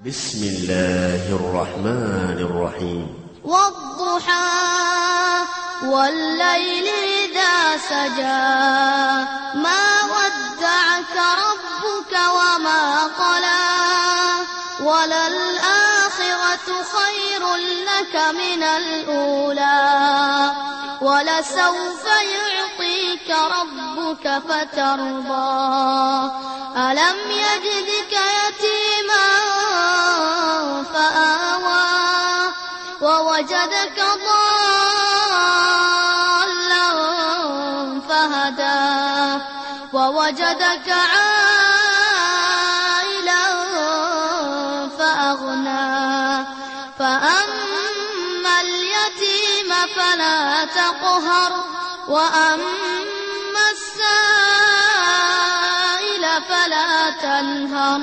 بسم الله الرحمن الرحيم والضحى والليل إذا سجى ما ودعك ربك وما قلى وللآخرة خير لك من الأولى ولسوف يعطيك ربك فترضى ألم يجدك يتيما فآوى ووجدك ضالا فهدى ووجدك عائلا فأغنى فأما اليتيم فلا تقهر وأما السائل فلا تنهر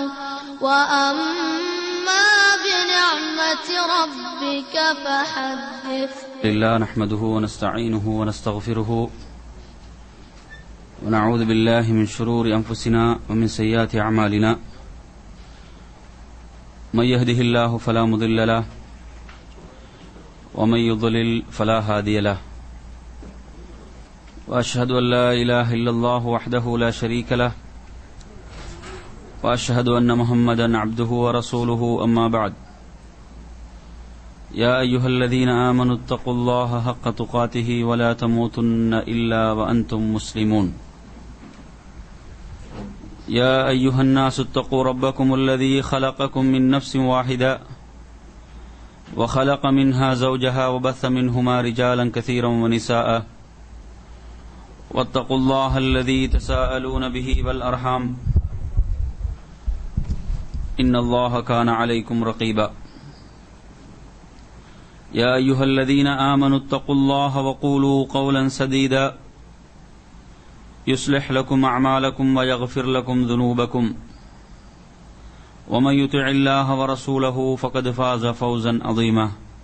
وأما بنعمة ربك فحدث. لله نحمده ونستعينه ونستغفره ونعوذ بالله من شرور أنفسنا ومن سيئات أعمالنا من يهده الله فلا مضل له ومن يضلل فلا هادي له وأشهد أن لا إله إلا الله وحده لا شريك له وأشهد أن محمدا عبده ورسوله أما بعد يا أيها الذين آمنوا اتقوا الله حق تقاته ولا تموتن إلا وأنتم مسلمون يا أيها الناس اتقوا ربكم الذي خلقكم من نفس واحدة وخلق منها زوجها وبث منهما رجالا كثيرا ونساء واتقوا الله الذي تساءلون به والأرحام إن الله كان عليكم رقيبا يا أيها الذين آمنوا اتقوا الله وقولوا قولا سديدا يصلح لكم أعمالكم ويغفر لكم ذنوبكم ومن يطع الله ورسوله فقد فاز فوزا عظيما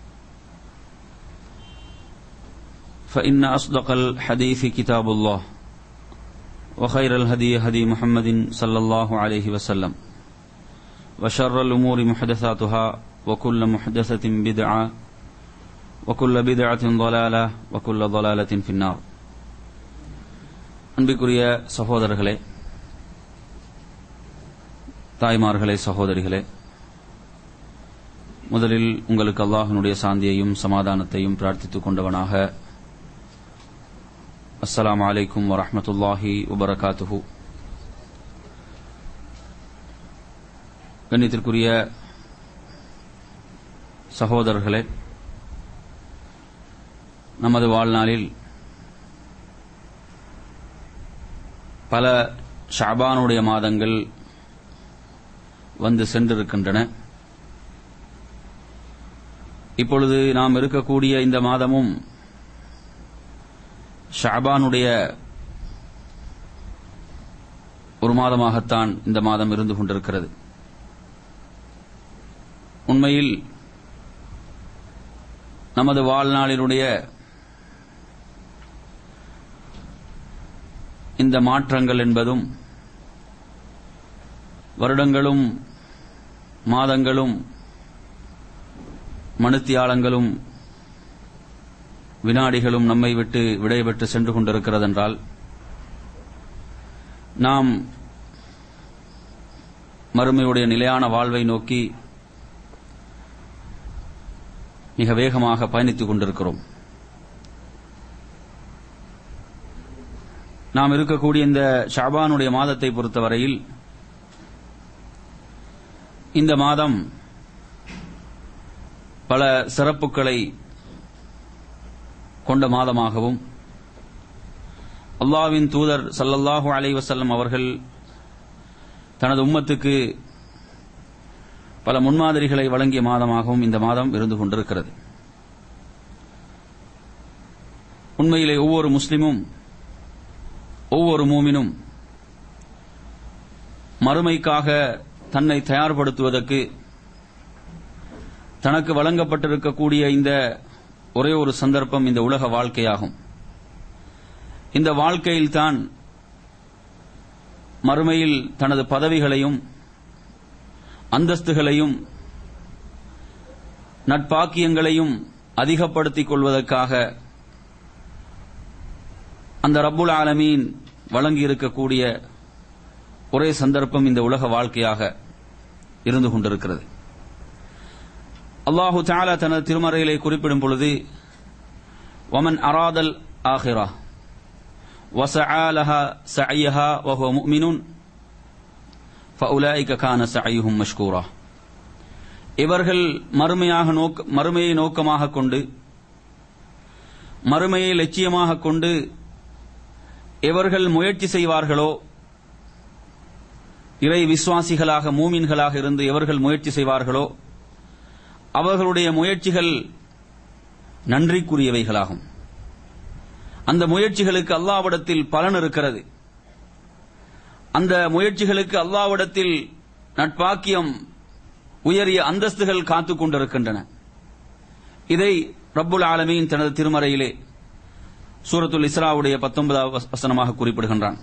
فإن أصدق الحديث كتاب الله وخير الهدي هدي محمد صلى الله عليه وسلم وشر الأمور محدثاتها وكل محدثة بدعة وكل بدعة ضلالة وكل ضلالة في النار. அன்பிற்குரிய சகோதரர்களே, தாய்மார்களே, சகோதரிகளே, முதலில் உங்களுக்கு அல்லாஹ்வினுடைய சாந்தியையும் சமாதானத்தையும் பிரார்த்தித்துக் கொண்டவனாக அஸ்ஸலாமு அலைக்கும் வரஹ்மத்துல்லாஹி வபரகாத்துஹு. கண்ணியத்திற்குரிய சகோதரர்களே, நமது வாழ்நாளில் பல ஷஅபானுடைய மாதங்கள் வந்து சென்றிருக்கின்றன. இப்பொழுது நாம் இருக்கக்கூடிய இந்த மாதமும் ஷஅபானுடைய ஒரு மாதமாகத்தான் இந்த மாதம் இருந்து கொண்டிருக்கிறது. உண்மையில் நமது வாழ்நாளினுடைய இந்த மாற்றங்கள் என்பதும் வருடங்களும் மாதங்களும் மணித்தியாலங்களும் வினாடிகளும் நம்மை விட்டு விடைபெற்று சென்று கொண்டிருக்கிறதென்றால் நாம் மறுமையுடைய நிலையான வாழ்வை நோக்கி மிக வேகமாக பயணித்துக் கொண்டிருக்கிறோம். நாம் இருக்கக்கூடிய இந்த ஷஅபானுடைய மாதத்தை பொறுத்தவரையில் இந்த மாதம் பல சிறப்புகளை கொண்ட மாதமாகவும் அல்லாஹ்வின் தூதர் ஸல்லல்லாஹு அலைஹி வஸல்லம் அவர்கள் தனது உம்மத்துக்கு பல முன்மாதிரிகளை வழங்கிய மாதமாகவும் இந்த மாதம் இருந்து கொண்டிருக்கிறது. உண்மையிலே ஒவ்வொரு முஸ்லிமும், ஒவ்வொரு மூமினும் மறுமைக்காக தன்னை தயார்படுத்துவதற்கு தனக்கு வழங்கப்பட்டிருக்கக்கூடிய இந்த ஒரே ஒரு சந்தர்ப்பம் இந்த உலக வாழ்க்கையாகும். இந்த வாழ்க்கையில்தான் மறுமையில் தனது பதவிகளையும் அந்தஸ்துகளையும் நட்பாக்கியங்களையும் அதிகப்படுத்திக் கொள்வதற்காக அந்த ரப்புல் ஆலமீன் வழங்கியிருக்கக்கூடிய ஒரே சந்தர்ப்பம் இந்த உலக வாழ்க்கையாக இருந்து கொண்டிருக்கிறது. அல்லாஹு தஆலா தனது திருமறையிலே குறிப்பிடும் பொழுது, வமன் அராதல் ஆஹிரா வஸஆ லஹா ஸஅய்ஹா வஹுவ முஃமினுன் ஃபஉலாயிக கான ஸஅய்ஹும் மஷ்கூரா. இவர்கள் மறுமையை நோக்கமாக கொண்டு, மறுமையை லட்சியமாக கொண்டு எவர்கள் முயற்சி செய்வார்களோ, இறை விசுவாசிகளாக மூமின்களாக இருந்து எவர்கள் முயற்சி செய்வார்களோ அவர்களுடைய முயற்சிகள் நன்றிக்குரியவைகளாகும். அந்த முயற்சிகளுக்கு அல்லாஹ்விடத்தில் பலன் இருக்கிறது. அந்த முயற்சிகளுக்கு அல்லாஹ்விடத்தில் நட்பாக்கியம், உயரிய அந்தஸ்துகள் காத்துக் கொண்டிருக்கின்றன. இதை ரப்புல் ஆலமீன் தனது திருமறையிலே சூரத்துல் இஸ்ராவுடைய 19வது வசனமாக குறிப்பிடுகின்றான்.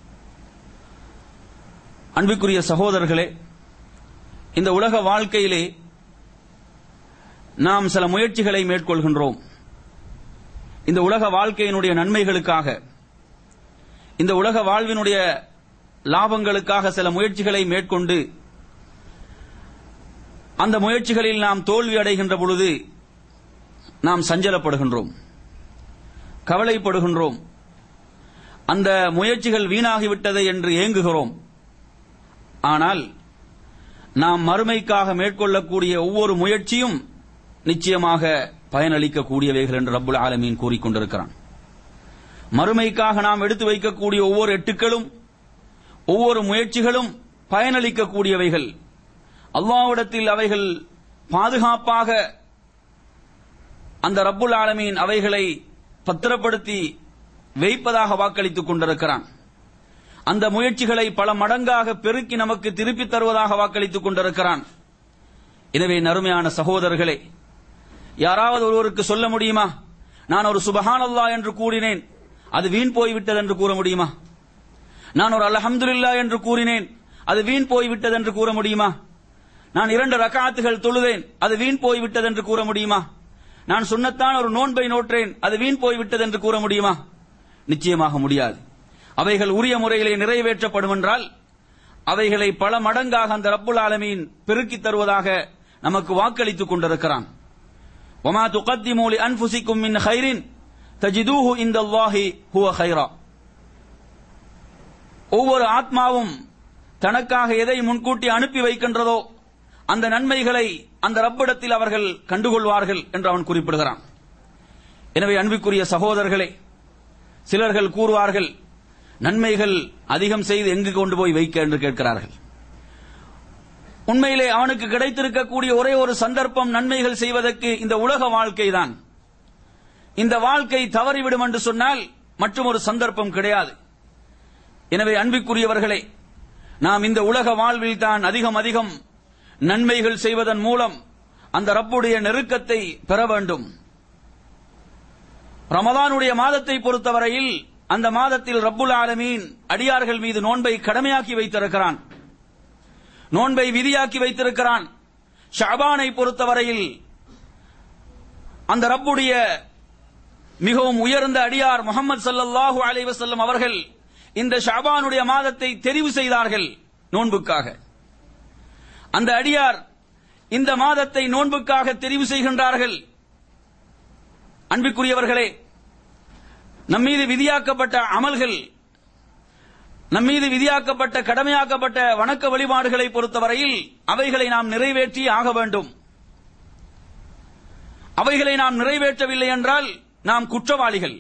அன்பிற்குரிய சகோதரர்களே, இந்த உலக வாழ்க்கையிலே நாம் சில முயற்சிகளை மேற்கொள்கின்றோம். இந்த உலக வாழ்க்கையினுடைய நன்மைகளுக்காக, இந்த உலக வாழ்வினுடைய லாபங்களுக்காக சில முயற்சிகளை மேற்கொண்டு அந்த முயற்சிகளில் நாம் தோல்வி அடைகின்ற பொழுது நாம் சஞ்சலப்படுகின்றோம், கவலைப்படுகின்றோம், அந்த முயற்சிகள் வீணாகிவிட்டது என்று ஏங்குகிறோம். ஆனால் நாம் மறுமைக்காக மேற்கொள்ளக்கூடிய ஒவ்வொரு முயற்சியும் நிச்சயமாக பயனளிக்கக்கூடியவைகள் என்று ரப்புல் ஆலமீன் கூறிக்கொண்டிருக்கிறான். மறுமைக்காக நாம் எடுத்து வைக்கக்கூடிய ஒவ்வொரு எட்டுக்களும், ஒவ்வொரு முயற்சிகளும் பயனளிக்கக்கூடியவைகள். அல்லாஹ்விடத்தில் அவைகள் பாதுகாப்பாக அந்த ரப்புல் ஆலமீன் அவைகளை பத்திரப்படுத்தி வைப்பதாக வாக்களித்துக் கொண்டிருக்கிறான். அந்த முயற்சிகளை பல மடங்காக பெருக்கி நமக்கு திருப்பித் தருவதாக வாக்களித்துக் கொண்டிருக்கிறான். எனவே நறுமையான சகோதரர்களே, யாராவது ஒருவருக்கு சொல்ல முடியுமா, நான் ஒரு சுபஹானல்லாஹ் என்று கூறினேன், அது வீண் போய்விட்டது என்று கூற முடியுமா? நான் ஒரு அல்ஹம்துலில்லாஹ் என்று கூறினேன், அது வீண் போய்விட்டது என்று கூற முடியுமா? நான் 2 ரக்அத்துகள் தொழுதேன், அது வீண் போய்விட்டது என்று கூற முடியுமா? நான் சுன்னத்தான் ஒரு நோன்பை நோற்றேன், அது வீண் போய்விட்டது என்று கூற முடியுமா? நிச்சயமாக முடியாது. அவைகள் உரிய முறையிலே நிறைவேற்றப்படும் என்றால் அவைகளை பல மடங்காக அந்த ரப்புல் ஆலமீன் பெருக்கித் தருவதாக நமக்கு வாக்களித்துக் கொண்டிருக்கிறான். வமா துகத்திமு லி அன்ஃபுசிக்கும் மின் கைரின் தஜிதூஹு இன்தல்லாஹி ஹுவ கைரா. ஒவ்வொரு ஆத்மாவும் தனக்காக எதை முன்கூட்டி அனுப்பி வைக்கின்றதோ அந்த நன்மைகளை அந்த ரப்பிடத்தில் அவர்கள் கண்டுகொள்வார்கள் என்று அவன் குறிப்பிடுகிறான். எனவே அன்பிற்குரிய சகோதரர்களே, சிலர்கள் கூறுவார்கள், நன்மைகள் அதிகம் செய்து எங்கு கொண்டு போய் வைக்க என்று கேட்கிறார்கள். உண்மையிலே அவனுக்கு கிடைத்திருக்கக்கூடிய ஒரே ஒரு சந்தர்ப்பம் நன்மைகள் செய்வதற்கு இந்த உலக வாழ்க்கைதான். இந்த வாழ்க்கை தவறிவிடும் என்று சொன்னால் மற்றும் ஒரு சந்தர்ப்பம் கிடையாது. எனவே அன்பிற்குரியவர்களே, நாம் இந்த உலக வாழ்வில் தான் அதிகம் நன்மைகள் செய்வதன் மூலம் அந்த ரப்புடைய நெருக்கத்தை பெற வேண்டும். ரமதானுடைய மாதத்தை பொறுத்தவரையில் அந்த மாதத்தில் ரப்புல் ஆலமீன் அடியார்கள் மீது நோன்பை கடமையாக்கி வைத்திருக்கிறான், நோன்பை விதியாக்கி வைத்திருக்கிறான். ஷஅபானை பொறுத்தவரையில் அந்த ரப்புடைய மிகவும் உயர்ந்த அடியார் முஹம்மது ஸல்லல்லாஹு அலைஹி வஸல்லம் அவர்கள் இந்த ஷஅபானுடைய மாதத்தை தெரிவு செய்தார்கள் நோன்புக்காக. அந்த அடியார் இந்த மாதத்தை நோன்புக்காக தெரிவு செய்கின்றார்கள். அன்பிற்குரியவர்களே, நம்மீது விதியாக்கப்பட்ட அமல்கள், நம்மீது விதியாக்கப்பட்ட கடமையாக்கப்பட்ட வணக்க வழிபாடுகளை பொறுத்தவரையில் அவைகளை நாம் நிறைவேற்றி ஆக வேண்டும். அவைகளை நாம் நிறைவேற்றவில்லை என்றால் நாம் குற்றவாளிகள்.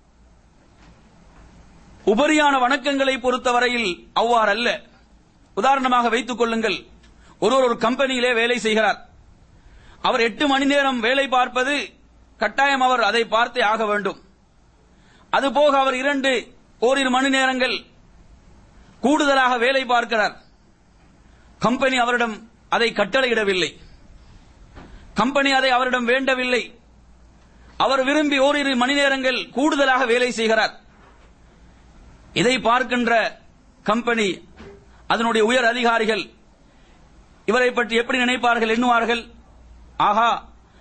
உபரியான வணக்கங்களை பொறுத்தவரையில் அவ்வாறல்ல. உதாரணமாக வைத்துக் கொள்ளுங்கள், ஒரு கம்பெனியிலே வேலை செய்கிறார். அவர் 8 மணி நேரம் வேலை பார்ப்பது கட்டாயம், அவர் அதை பார்த்தே ஆக வேண்டும். அதுபோக அவர் 2 மணி நேரங்கள் கூடுதலாக வேலை பார்க்கிறார். கம்பெனி அவரிடம் அதை கட்டளையிடவில்லை, கம்பெனி அதை அவரிடம் வேண்டவில்லை. அவர் விரும்பி 1 மணி நேரங்கள் கூடுதலாக வேலை செய்கிறார். இதை பார்க்கின்ற கம்பெனி, அதனுடைய உயர் அதிகாரிகள் இவரை பற்றி எப்படி நினைப்பார்கள், எண்ணுவார்கள், ஆஹா,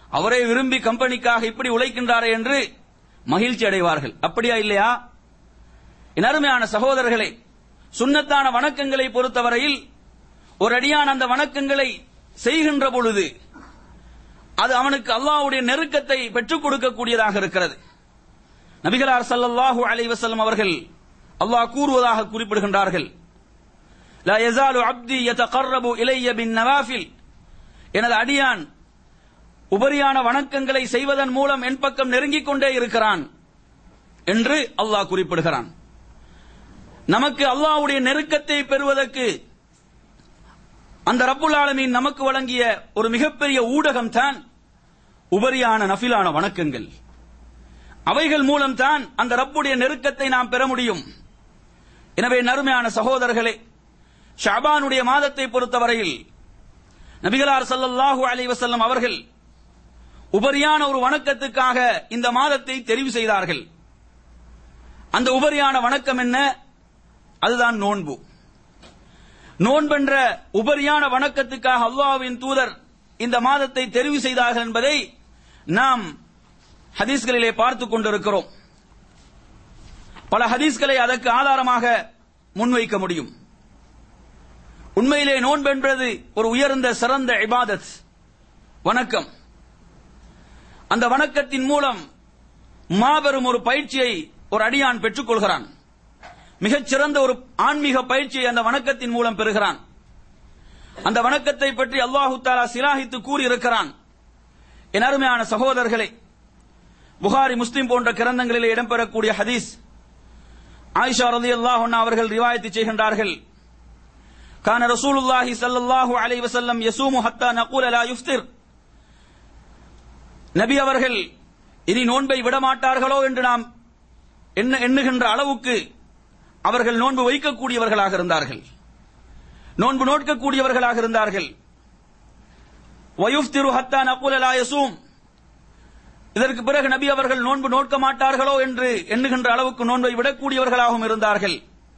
அவரே விரும்பி கம்பெனிக்காக இப்படி உழைக்கின்றாரே என்று மகிழ்ச்சி அடைவார்கள். அப்படியா இல்லையா? என் அருமையான சகோதரர்களே, சுன்னத்தான வணக்கங்களை பொறுத்தவரையில் ஒரு அடியான் அந்த வணக்கங்களை செய்கின்ற பொழுது அது அவனுக்கு அல்லாஹ்வுடைய நெருக்கத்தை பெற்றுக் கொடுக்கக்கூடியதாக இருக்கிறது. நபிகளார் ஸல்லல்லாஹு அலைஹி வஸல்லம் அவர்கள் அல்லாஹ் கூறுவதாக குறிப்பிடுகின்றார்கள், லா யஸாலு அப்தி யதகர்ரபு இலைய பின் நவாஃபில், எனது அடியான் உபரியான வணக்கங்களை செய்வதன் மூலம் என் பக்கம் நெருங்கிக் கொண்டே இருக்கிறான் என்று அல்லாஹ் குறிப்பிடுகிறான். நமக்கு அல்லாஹ்வுடைய நெருக்கத்தை பெறுவதற்கு அந்த ரப்புல் ஆலமீன் நமக்கு வழங்கிய ஒரு மிகப்பெரிய ஊடகம் தான் உபரியான நஃபிலான வணக்கங்கள். அவைகள் மூலம் தான் அந்த ரப்புடைய நெருக்கத்தை நாம் பெற முடியும். எனவே நறுமையான சகோதரர்களே, ஷஅபானுடைய மாதத்தை பொறுத்தவரையில் நபிகளார் ஸல்லல்லாஹு அலைஹி வஸல்லம் அவர்கள் உபரியான ஒரு வணக்கத்துக்காக இந்த மாதத்தை தெரிவு செய்தார்கள். அந்த உபரியான வணக்கம் என்ன? அதுதான் நோன்பு. நோன்பென்ற உபரியான வணக்கத்துக்காக அல்லாஹ்வின் தூதர் இந்த மாதத்தை தெரிவு செய்தார்கள் என்பதை நாம் ஹதீஸ்களிலே பார்த்துக் கொண்டிருக்கிறோம். பல ஹதீஸ்களை அதற்கு ஆதாரமாக முன்வைக்க முடியும். உண்மையிலே நோன்பு என்பது ஒரு உயர்ந்த சிறந்த இபாதத், வணக்கம். அந்த வணக்கத்தின் மூலம் மாபெரும் ஒரு பயிற்சியை ஒரு அடியான் பெற்றுக் கொள்கிறான். மிகச் சிறந்த ஒரு ஆன்மீக பயிற்சியை அந்த வணக்கத்தின் மூலம் பெறுகிறான். அந்த வணக்கத்தை பற்றி அல்லாஹு தஆலா சிலாஹித்து கூறியிருக்கிறான். என் அருமையான சகோதரர்களே, புகாரி, முஸ்லிம் போன்ற கிரந்தங்களிலே இடம்பெறக்கூடிய ஹதீஸ், ஆயிஷா ரலியல்லாஹு அன்ஹா அவர்கள் ரிவாயத் செய்கின்றார்கள், கான ரசூலுல்லாஹி ஸல்லல்லாஹு அலைஹி வஸல்லம் யஸூமு ஹத்தா நகூல லா யுஃப்திர், நபி அவர்கள் இனி நோன்பை விடமாட்டார்களோ என்று நாம் எண்ணுகின்ற அளவுக்கு அவர்கள் நோன்பு வைக்கக்கூடியவர்களாக இருந்தார்கள், நோன்பு நோட்கக்கூடியவர்களாக இருந்தார்கள். வயுஃப்திரு ஹத்தா நகூல லா யஸூம், இதற்கு பிறகு நபி அவர்கள் நோன்பு நோட்க மாட்டார்களோ என்று எண்ணுகின்ற அளவுக்கு நோன்பை விடக்கூடியவர்களாகவும் இருந்தார்கள்.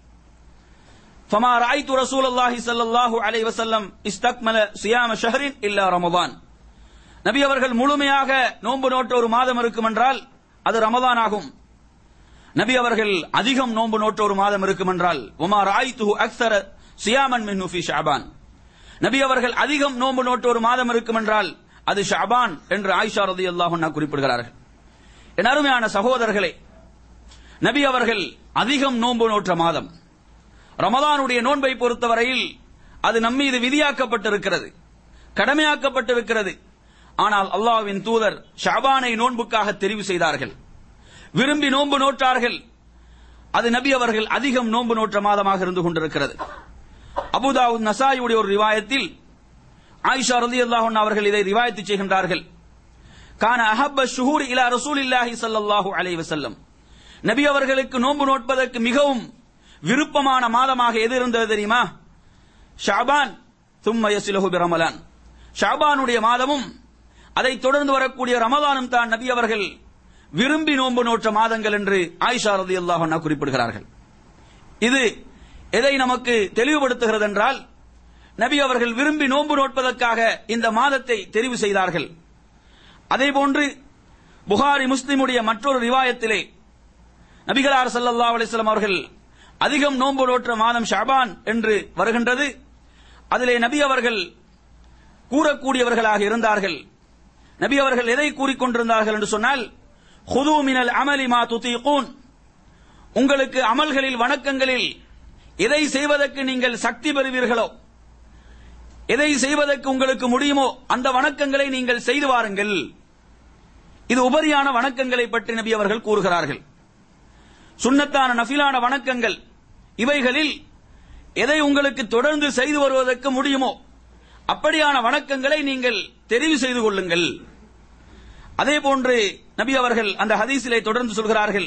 ஃபமா ரஅய்து ரசூலுல்லாஹி ஸல்லல்லாஹு அலைஹி வஸல்லம் இஸ்தக்மல சியாம ஷஹரின் இல்லா ரமதான், நபி அவர்கள் முழுமையாக நோன்பு நோட்ட ஒரு மாதம் இருக்கும் என்றால் அது ரமதான் ஆகும். நபி அவர்கள் அதிகம் நோன்பு நோட்ட ஒரு மாதம் இருக்கும் என்றால் வமா ரஅய்துஹு அக்ஸர சியாமன் மின்ஹு ஃபீ ஷஅபான், நபி அவர்கள் அதிகம் நோன்பு நோட்ட ஒரு மாதம் இருக்கும் என்றால் அது ஷஅபான் என்று ஆயிஷா ரலியல்லாஹு அன்ஹா குறிப்பிடுகிறார்கள். என் அருமையான சகோதரர்களே, நபி அவர்கள் அதிகம் நோன்பு நோற்ற மாதம் ரமதானுடைய நோன்பை பொறுத்தவரையில் அது நம்மீது விதியாக்கப்பட்டிருக்கிறது, கடமையாக்கப்பட்டிருக்கிறது. ஆனால் அல்லாஹ்வின் தூதர் ஷஅபானை நோன்புக்காக தெரிவு செய்தார்கள், விரும்பி நோன்பு நோற்றார்கள். அது நபி அவர்கள் அதிகம் நோன்பு நோற்ற மாதமாக இருந்து கொண்டிருக்கிறது. அபூதாவுத், நசாயியுடைய ஒரு ரிவாயத்தில் ஆயிஷா ரலியல்லாஹு அன்ஹா அவர்கள் இதை ரிவாயத் செய்கின்றார்கள், கான அஹப்ப ஷுஹூர் இலா ரசூலில்லாஹி ஸல்லல்லாஹு அலைஹி வஸல்லம், நபி அவர்களுக்கு நோன்பு நோட்பதற்கு மிகவும் விருப்பமான மாதமாக எது இருந்தது தெரியுமா? ஷஅபான் தும்ம யஸ்லுஹு பிரமலான், ஷஅபானுடைய மாதமும் அதை தொடர்ந்து வரக்கூடிய ரமலானும் தான் நபி அவர்கள் விரும்பி நோன்பு நோற்ற மாதங்கள் என்று ஆயிஷா ரலியல்லாஹு அன்ஹா குறிப்பிடுகிறார்கள். இது எதை நமக்கு தெளிவுபடுத்துகிறது என்றால், நபி அவர்கள் விரும்பி நோன்பு நோட்பதற்காக இந்த மாதத்தை தெரிவு செய்தார்கள். அதேபோன்று புகாரி, முஸ்லிமுடைய மற்றொரு ரிவாயத்திலே நபிகளார் ஸல்லல்லாஹு அலைஹி வஸல்லம் அவர்கள் அதிகம் நோன்பு நோற்ற மாதம் ஷஅபான் என்று வருகின்றது. அதிலே நபி அவர்கள் கூறக்கூடியவர்களாக இருந்தார்கள். நபி அவர்கள் எதை கூறிக்கொண்டிருந்தார்கள் என்று சொன்னால், ஹுது மினல் அமலி மா துதீகூன், உங்களுக்கு அமல்களில், வணக்கங்களில் எதை செய்வதற்கு நீங்கள் சக்தி பெறுவீர்களோ, எதை செய்வதற்கு உங்களுக்கு முடியுமோ அந்த வணக்கங்களை நீங்கள் செய்து வாருங்கள். இது உபரியான வணக்கங்களை பற்றி நபி அவர்கள் கூறுகிறார்கள். சுன்னத்தான நஃபிலான வணக்கங்கள், இவைகளில் எதை உங்களுக்கு தொடர்ந்து செய்து வருவதற்கு முடியுமோ அப்படியான வணக்கங்களை நீங்கள் தெரிவு செய்து கொள்ளுங்கள். அதே போன்று நபி அவர்கள் அந்த ஹதீஸிலே தொடர்ந்து சொல்கிறார்கள்,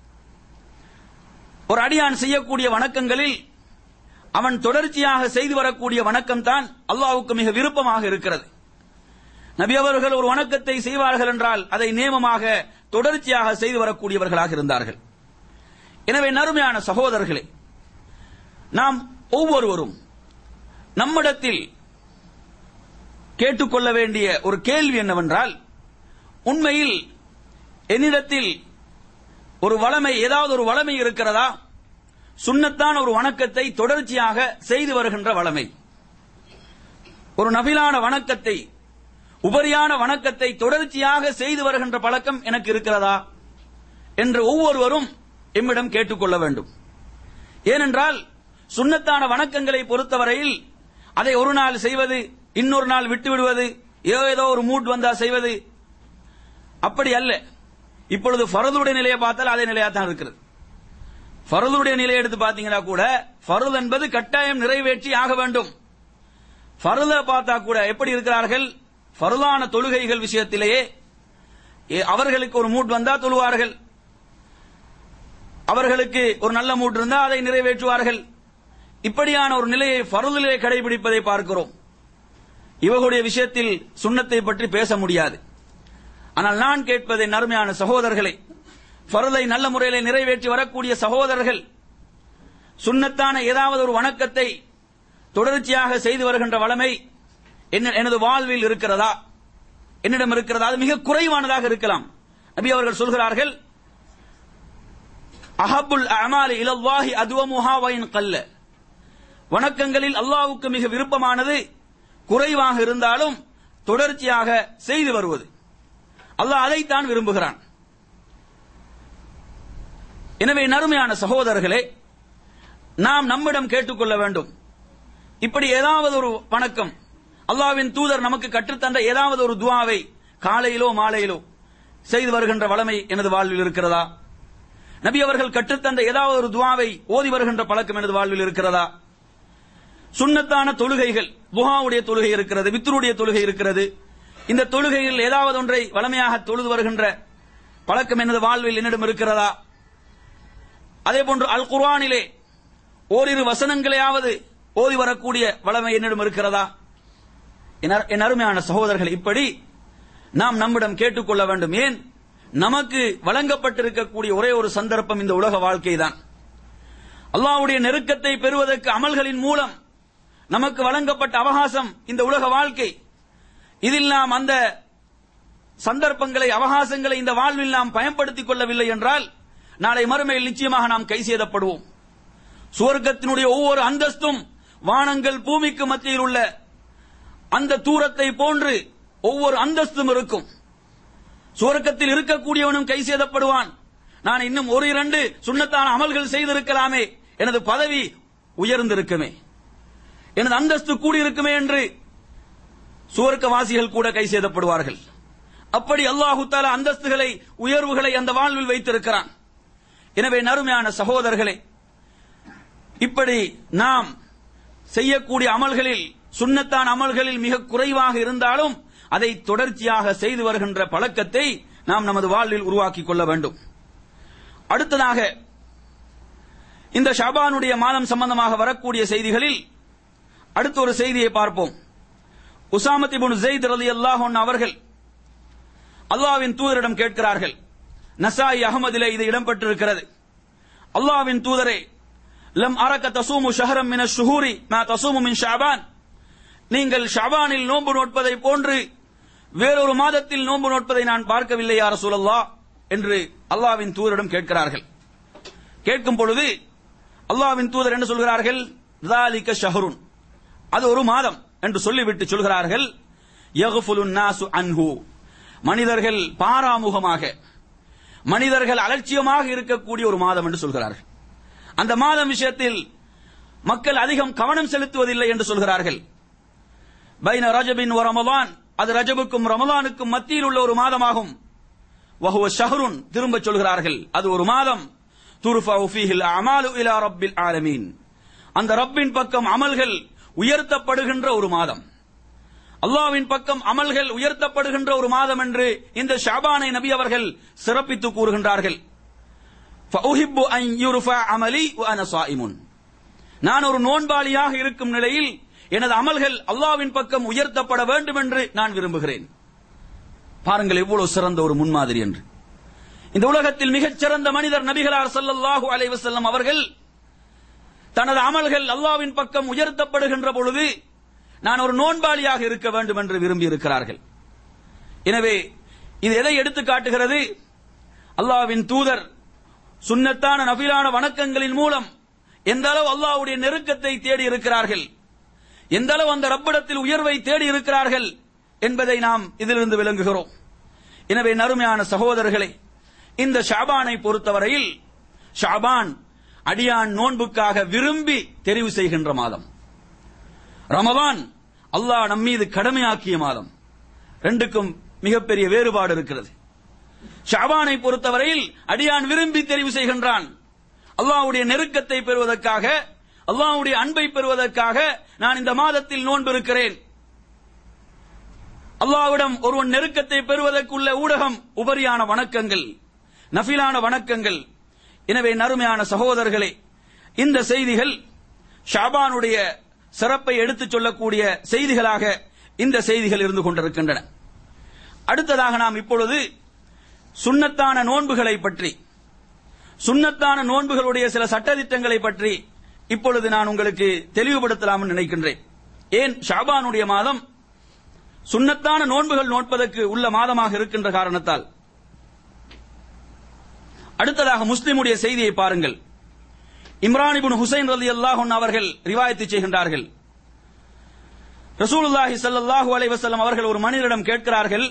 ஒரு அடியான் செய்யக்கூடிய வணக்கங்களில் அவன் தொடர்ச்சியாக செய்து வரக்கூடிய வணக்கம் தான் அல்லாஹ்வுக்கு மிக விருப்பமாக இருக்கிறது. நபி அவர்கள் ஒரு வணக்கத்தை செய்வார்கள் என்றால் அதை நேமமாக தொடர்ச்சியாக செய்து வரக்கூடியவர்களாக இருந்தார்கள். எனவே நறுமையான சகோதரர்களே, நாம் ஒவ்வொருவரும் நம்மிடத்தில் கேட்டுக்கொள்ள வேண்டிய ஒரு கேள்வி என்னவென்றால், உண்மையில் என்னிடத்தில் ஒரு வளமை, ஏதாவது ஒரு வளமை இருக்கிறதா? சுன்னத்தான ஒரு வணக்கத்தை தொடர்ச்சியாக செய்து வருகின்ற வளமை, ஒரு நபிலான வணக்கத்தை, உபரியான வணக்கத்தை தொடர்ச்சியாக செய்து வருகின்ற பழக்கம் எனக்கு இருக்கிறதா என்று ஒவ்வொருவரும் எம்மிடம் கேட்டுக்கொள்ள வேண்டும். ஏனென்றால் சுன்னத்தான வணக்கங்களை பொறுத்தவரையில் அதை ஒரு நாள் செய்வது, இன்னொரு நாள் விட்டு விடுவது, ஏதோ ஒரு மூட் வந்தா செய்வது, அப்படி அல்ல. இப்பொழுது ஃபர்துடைய நிலையை பார்த்தால் அதே நிலையா தான் இருக்கிறது. ஃபர்துடைய நிலையை எடுத்து பார்த்தீங்கன்னா கூட ஃபர்து என்பது கட்டாயம் நிறைவேற்றி ஆக வேண்டும். ஃபர்த பார்த்தா கூட எப்படி இருக்கிறார்கள்? ஃபர்தான தொழுகைகள் விஷயத்திலேயே அவர்களுக்கு ஒரு மூட் வந்தா தொழுவார்கள், அவர்களுக்கு ஒரு நல்ல மூட் இருந்தால் அதை நிறைவேற்றுவார்கள். இப்படியான ஒரு நிலையை ஃபர்திலே கடைபிடிப்பதை பார்க்கிறோம். இவர்களுடைய விஷயத்தில் சுன்னத்தை பற்றி பேச முடியாது. ஆனால் நான் கேட்பதை நறுமையான சகோதரர்களை, ஃபர்தை நல்ல முறையில் நிறைவேற்றி வரக்கூடிய சகோதரர்கள், சுன்னத்தான ஏதாவது ஒரு வணக்கத்தை தொடர்ச்சியாக செய்து வருகின்ற வளமை எனது வாழ்வில் இருக்கிறதா, என்னிடம் இருக்கிறதா? அது மிக குறைவானதாக இருக்கலாம். நபி அவர்கள் சொல்கிறார்கள், அஹப்புல் அமாலி இலல்லாஹி அதுவமுஹா வயின் கல்ல, வணக்கங்களில் அல்லாஹ்வுக்கு மிக விருப்பமானது குறைவாக இருந்தாலும் தொடர்ச்சியாக செய்து வருவது. அல்லாஹ் அதைத்தான் விரும்புகிறான். எனவே நறுமையான சகோதரர்களே, நாம் நம்மிடம் கேட்டுக்கொள்ள வேண்டும், இப்படி ஏதாவது ஒரு வணக்கம், அல்லாஹ்வின் தூதர் நமக்கு கற்றுத்தந்த ஏதாவது ஒரு துஆவை காலையிலோ மாலையிலோ செய்து வருகின்ற வளமை எனது வாழ்வில் இருக்கிறதா? நபி அவர்கள் கற்றுத்தந்த ஏதாவது ஒரு துஆவை ஓதி வருகின்ற பழக்கம் எனது வாழ்வில் இருக்கிறதா? சுன்னத்தான தொழுகைகள், துஹாவுடைய தொழுகை இருக்கிறது, வித்ருடைய தொழுகை இருக்கிறது. இந்த தொழுகையில் ஏதாவது ஒன்றை வளமையாக தொழுது வருகின்ற பழக்கம் எனது வாழ்வில் என்னிடம் இருக்கிறதா? அதே போன்று அல் குர்ஆனிலே ஓரிரு வசனங்களையாவது ஓதி வரக்கூடிய வளமை என்னிடம் இருக்கிறதா? என் அருமையான சகோதரர்கள், இப்படி நாம் நம்மிடம் கேட்டுக்கொள்ள வேண்டும். ஏன்? நமக்கு வழங்கப்பட்டிருக்கக்கூடிய ஒரே ஒரு சந்தர்ப்பம் இந்த உலக வாழ்க்கை தான். அல்லாஹ்வுடைய நெருக்கத்தை பெறுவதற்கு அமல்களின் மூலம் நமக்கு வழங்கப்பட்ட அவகாசம் இந்த உலக வாழ்க்கை. இதில் நாம் அந்த சந்தர்ப்பங்களை, அவகாசங்களை இந்த வாழ்வில் நாம் பயன்படுத்திக் கொள்ளவில்லை என்றால் நாளை மறுமையில் நிச்சயமாக நாம் கை செய்தப்படுவோம். சுவர்க்கத்தினுடைய ஒவ்வொரு அந்தஸ்தும் வானங்கள் பூமிக்கு மத்தியில் உள்ள அந்த தூரத்தை போன்று ஒவ்வொரு அந்தஸ்தும் இருக்கும். சுவர்க்கத்தில் இருக்கக்கூடியவனும் கை செய்தப்படுவான். நான் இன்னும் ஒரு இரண்டு சுன்னத்தான அமல்கள் செய்திருக்கலாமே, எனது பதவி உயர்ந்திருக்குமே, எனது அந்தஸ்து கூடியிருக்குமே என்று சுவர்க்கவாசிகள் கூட கை செய்தப்படுவார்கள். அப்படி அல்லாஹு தஆலா அந்தஸ்துகளை, உயர்வுகளை அந்த வாழ்வில் வைத்திருக்கிறான். எனவே நறுமையான சகோதரர்களே, இப்படி நாம் செய்யக்கூடிய அமல்களில், சுன்னத்தான அமல்களில் மிக குறைவாக இருந்தாலும் அதை தொடர்ச்சியாக செய்து வருகின்ற பழக்கத்தை நாம் நமது வாழ்வில் உருவாக்கிக் கொள்ள வேண்டும். அடுத்ததாக இந்த ஷாபானுடைய மாதம் சம்பந்தமாக வரக்கூடிய செய்திகளில் அடுத்த ஒரு செய்தியை பார்ப்போம். உசாமத் இப்னு ஸைத் ரலியல்லாஹு அன்ஹு அவர்கள் அல்லாஹ்வின் தூதரிடம் கேட்கிறார்கள். நசாயி அஹ்மதிலே இது இடம்பெற்றிருக்கிறது. அல்லாஹ்வின் தூதரே, லம் அரக தஸூமு ஷஹரம் மின ஷுஹூரி மா தஸூமு மின் ஷஅபான், நீங்கள் ஷஅபானில் நோன்பு நோட்பதை போன்று வேறொரு மாதத்தில் நோன்பு நோட்பதை நான் பார்க்கவில்லை யா ரசூலல்லாஹ் என்று அல்லாஹ்வின் தூதரிடம் கேட்கிறார்கள். கேட்கும் பொழுது அல்லாஹ்வின் தூதர் என்ன சொல்கிறார்கள்? ذَلِكَ ஷஹ்ருன், அது ஒரு மாதம் என்று சொல்லிவிட்டு சொல்கிறார்கள், யக்ஃபுலுன் நாசு அன்ஹு, மனிதர்கள் பாராமுகமாக, மனிதர்கள் அலட்சியமாக இருக்கக்கூடிய ஒரு மாதம் என்று சொல்கிறார்கள். அந்த மாதம் விஷயத்தில் மக்கள் அதிகம் கவனம் செலுத்துவதில்லை என்று சொல்கிறார்கள். பைன ரஜபின் வ ரமலான், அது ரஜபுக்கும் ரமலானுக்கும் மத்தியில் உள்ள ஒரு மாதமாகும். வஹுவ ஷஹ்ருன், திரும்ப சொல்கிறார்கள், அது ஒரு மாதம். துர்ஃபஉ ஃபீஹில் அமாலு இலா ரப்பில் ஆலமீன், அந்த ரப்பின் பக்கம் அமல்கள் உயர்த்தப்படுகின்ற ஒரு மாதம். அல்லாஹ்வின் பக்கம் அமல்கள் உயர்த்தப்படுகின்ற ஒரு மாதம் என்று இந்த ஷஅபானை நபி அவர்கள் சிறப்பித்து கூறுகின்றார்கள். ஃபஉஹிப்பு அன் யுர்ஃபஅ அமலி வ அன ஸாயிமுன், நான் ஒரு நோன்பாளியாக இருக்கும் நிலையில் எனது அமல்கள் அல்லாஹ்வின் பக்கம் உயர்த்தப்பட வேண்டும் என்று நான் விரும்புகிறேன். பாருங்கள் எவ்வளவு சிறந்த ஒரு முன்மாதிரி என்று. இந்த உலகத்தில் மிகச் சிறந்த மனிதர் நபிகளார் ஸல்லல்லாஹு அலைஹி வஸல்லம் அவர்கள் தனது அமல்கள் அல்லாஹ்வின் பக்கம் உயர்த்தப்படுகின்ற பொழுது நான் ஒரு நோன்பாளியாக இருக்க வேண்டும் என்று விரும்பி இருக்கிறார்கள். எனவே இது எதை எடுத்து காட்டுகிறது? அல்லாஹ்வின் தூதர் சுன்னத்தான நஃபிலான வணக்கங்களின் மூலம் எந்த அளவு அல்லாஹ்வுடைய நெருக்கத்தை தேடி இருக்கிறார்கள், எந்த அளவு அந்த ரப்பிடத்தில் உயர்வை தேடி இருக்கிறார்கள் என்பதை நாம் இதிலிருந்து விளங்குகிறோம். எனவே நறுமையான சகோதரர்களே, இந்த ஷாபானை பொறுத்தவரையில் ஷாபான் அடியான் நோன்புக்காக விரும்பி தெரிவு செய்கின்ற மாதம். ரமதான் அல்லாஹ் நம்மீது கடமையாக்கிய மாதம். ரெண்டுக்கும் மிகப்பெரிய வேறுபாடு இருக்கிறது. ஷாபானை பொறுத்தவரையில் அடியான் விரும்பி தெரிவு செய்கின்றான். அல்லாஹ்வுடைய நெருக்கத்தை பெறுவதற்காக, அல்லாஹ்வுடைய அன்பை பெறுவதற்காக நான் இந்த மாதத்தில் நோன்பு இருக்கிறேன். அல்லாஹ்விடம் ஒருவன் நெருக்கத்தை பெறுவதற்குள்ள ஊடகம் உபரியான வணக்கங்கள், நஃபிலான வணக்கங்கள். எனவே நறுமையான சகோதரர்களே, இந்த செய்திகள் ஷாபானுடைய சிறப்பை எடுத்துச் சொல்லக்கூடிய செய்திகளாக இந்த செய்திகள் இருந்து கொண்டிருக்கின்றன. அடுத்ததாக நாம் இப்பொழுது சுன்னத்தான நோன்புகளை பற்றி, சுன்னத்தான நோன்புகளுடைய சில சட்டதிட்டங்களை பற்றி இப்பொழுது நான் உங்களுக்கு தெளிவுபடுத்தலாம் நினைக்கின்றேன். ஏன் ஷாபானுடைய மாதம் சுன்னத்தான நோன்புகள் நோட்பதற்கு உள்ள மாதமாக இருக்கின்ற காரணத்தால். அடுத்ததாக முஸ்லிமுடைய செய்தியை பாருங்கள். இம்ரான் இப்னு ஹுசைன் ரலியல்லாஹு அன்ஹு அவர்கள் ரிவாயத்து செய்கின்றார்கள். ரசூலுல்லாஹி ஸல்லல்லாஹு அலைஹி வஸல்லம் அவர்கள் ஒரு மனிதரிடம் கேட்கிறார்கள்,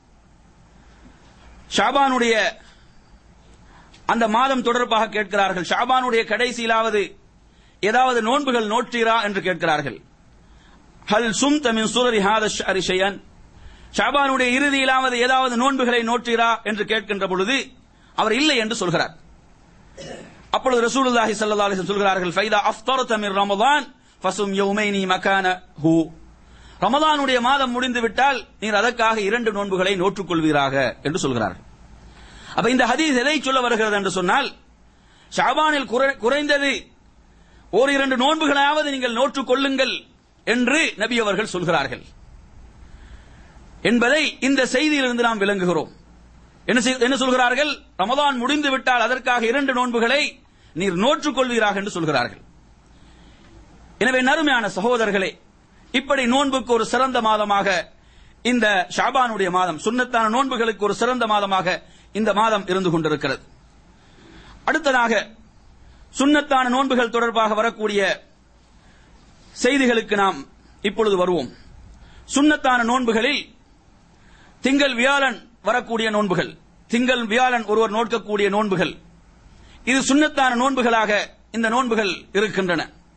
ஷாபானுடைய அந்த மாதம் தொடர்பாக கேட்கிறார்கள். ஷாபானுடைய கடைசியிலாவது ஏதாவது நோன்புகள் நோற்றீரா என்று கேட்கிறார்கள். ஹல் சும்த மின் சுரரி ஹாதா ஷஹ்ரி ஷைஅன், ஷாபானுடைய இறுதியிலாவது ஏதாவது நோன்புகளை நோற்றீரா என்று கேட்கின்ற பொழுது அவர் இல்லை என்று சொல்கிறார். அப்பொழுது ரசூலுல்லாஹி ஸல்லல்லாஹு அலைஹி வஸல்லம் சொல்கிறார்கள், ஃபைதா அஃப்தரத மின் ரமதான் ஃபசும் யௌமைனி மகானஹு, ரமதானுடைய மாதம் முடிந்து விட்டால் நீர் அதற்காக 2 நோன்புகளை நோற்றுக்கொள்வீராக என்று சொல்கிறார்கள். அப்ப இந்த ஹதீஸ் எதை சொல்ல வருகிறது என்று சொன்னால், ஷாபானில் குறைந்தது 1-2 நோன்புகளாவது நீங்கள் நோற்றுக் கொள்ளுங்கள் என்று நபி அவர்கள் சொல்கிறார்கள் என்பதை இந்த செய்தியிலிருந்து நாம் விளங்குகிறோம். என்ன சொல்கிறார்கள்? ரமதான் முடிந்து விட்டால் அதற்காக 2 நோன்புகளை நீர் நோற்றுக் கொள்வீராக என்று சொல்கிறார்கள். எனவே நறுமையான சகோதரர்களே, இப்படி நோன்புக்கு ஒரு சிறந்த மாதமாக இந்த ஷாபானுடைய மாதம், சுன்னத்தான நோன்புகளுக்கு ஒரு சிறந்த மாதமாக இந்த மாதம் இருந்து கொண்டிருக்கிறது. அடுத்ததாக சுன்னத்தான நோன்புகள் தொடர்பாக வரக்கூடிய செய்திகளுக்கு நாம் இப்பொழுது வருவோம். சுன்னத்தான நோன்புகளில் திங்கள் வியாழன் வரக்கூடிய நோன்புகள், திங்கள் வியாழன் ஒருவர் நோக்கக்கூடிய நோன்புகள், இது சுன்னத்தான நோன்புகளாக இந்த நோன்புகள் இருக்கின்றன.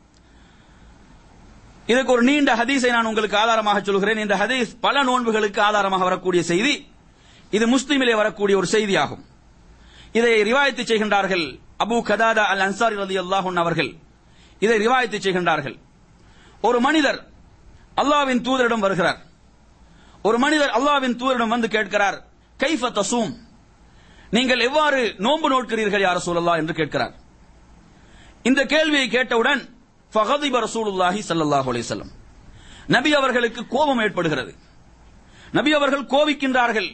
இதற்கு ஒரு நீண்ட ஹதீஸை நான் உங்களுக்கு ஆதாரமாக சொல்கிறேன். இந்த ஹதீஸ் பல நோன்புகளுக்கு ஆதாரமாக வரக்கூடிய செய்தி. இது முஸ்லிமிலே வரக்கூடிய ஒரு செய்தியாகும். இதை ரிவாயத்து செய்கின்றார்கள் அபூ கதாதா அல் அன்சாரி ரலியல்லாஹு அன்ஹு அவர்கள். இதை ரிவாயத்து செய்கின்றார்கள். ஒரு மனிதர் அல்லாஹ்வின் தூதரிடம் வருகிறார். ஒரு மனிதர் அல்லாஹ்வின் தூதரிடம் வந்து கேட்கிறார், கைஃப தஸூம், நீங்கள் எவ்வாறு நோன்பு நோட்கிறீர்கள் யா ரசூலல்லாஹ் என்று கேட்கிறார். இந்த கேள்வியை கேட்டவுடன் ஃபகதிப ரசூலுல்லாஹி ஸல்லல்லாஹு அலைஹி வஸல்லம், நபி அவர்களுக்கு கோபம் ஏற்படுகிறது. நபி அவர்கள் கோபிக்கின்றார்கள்.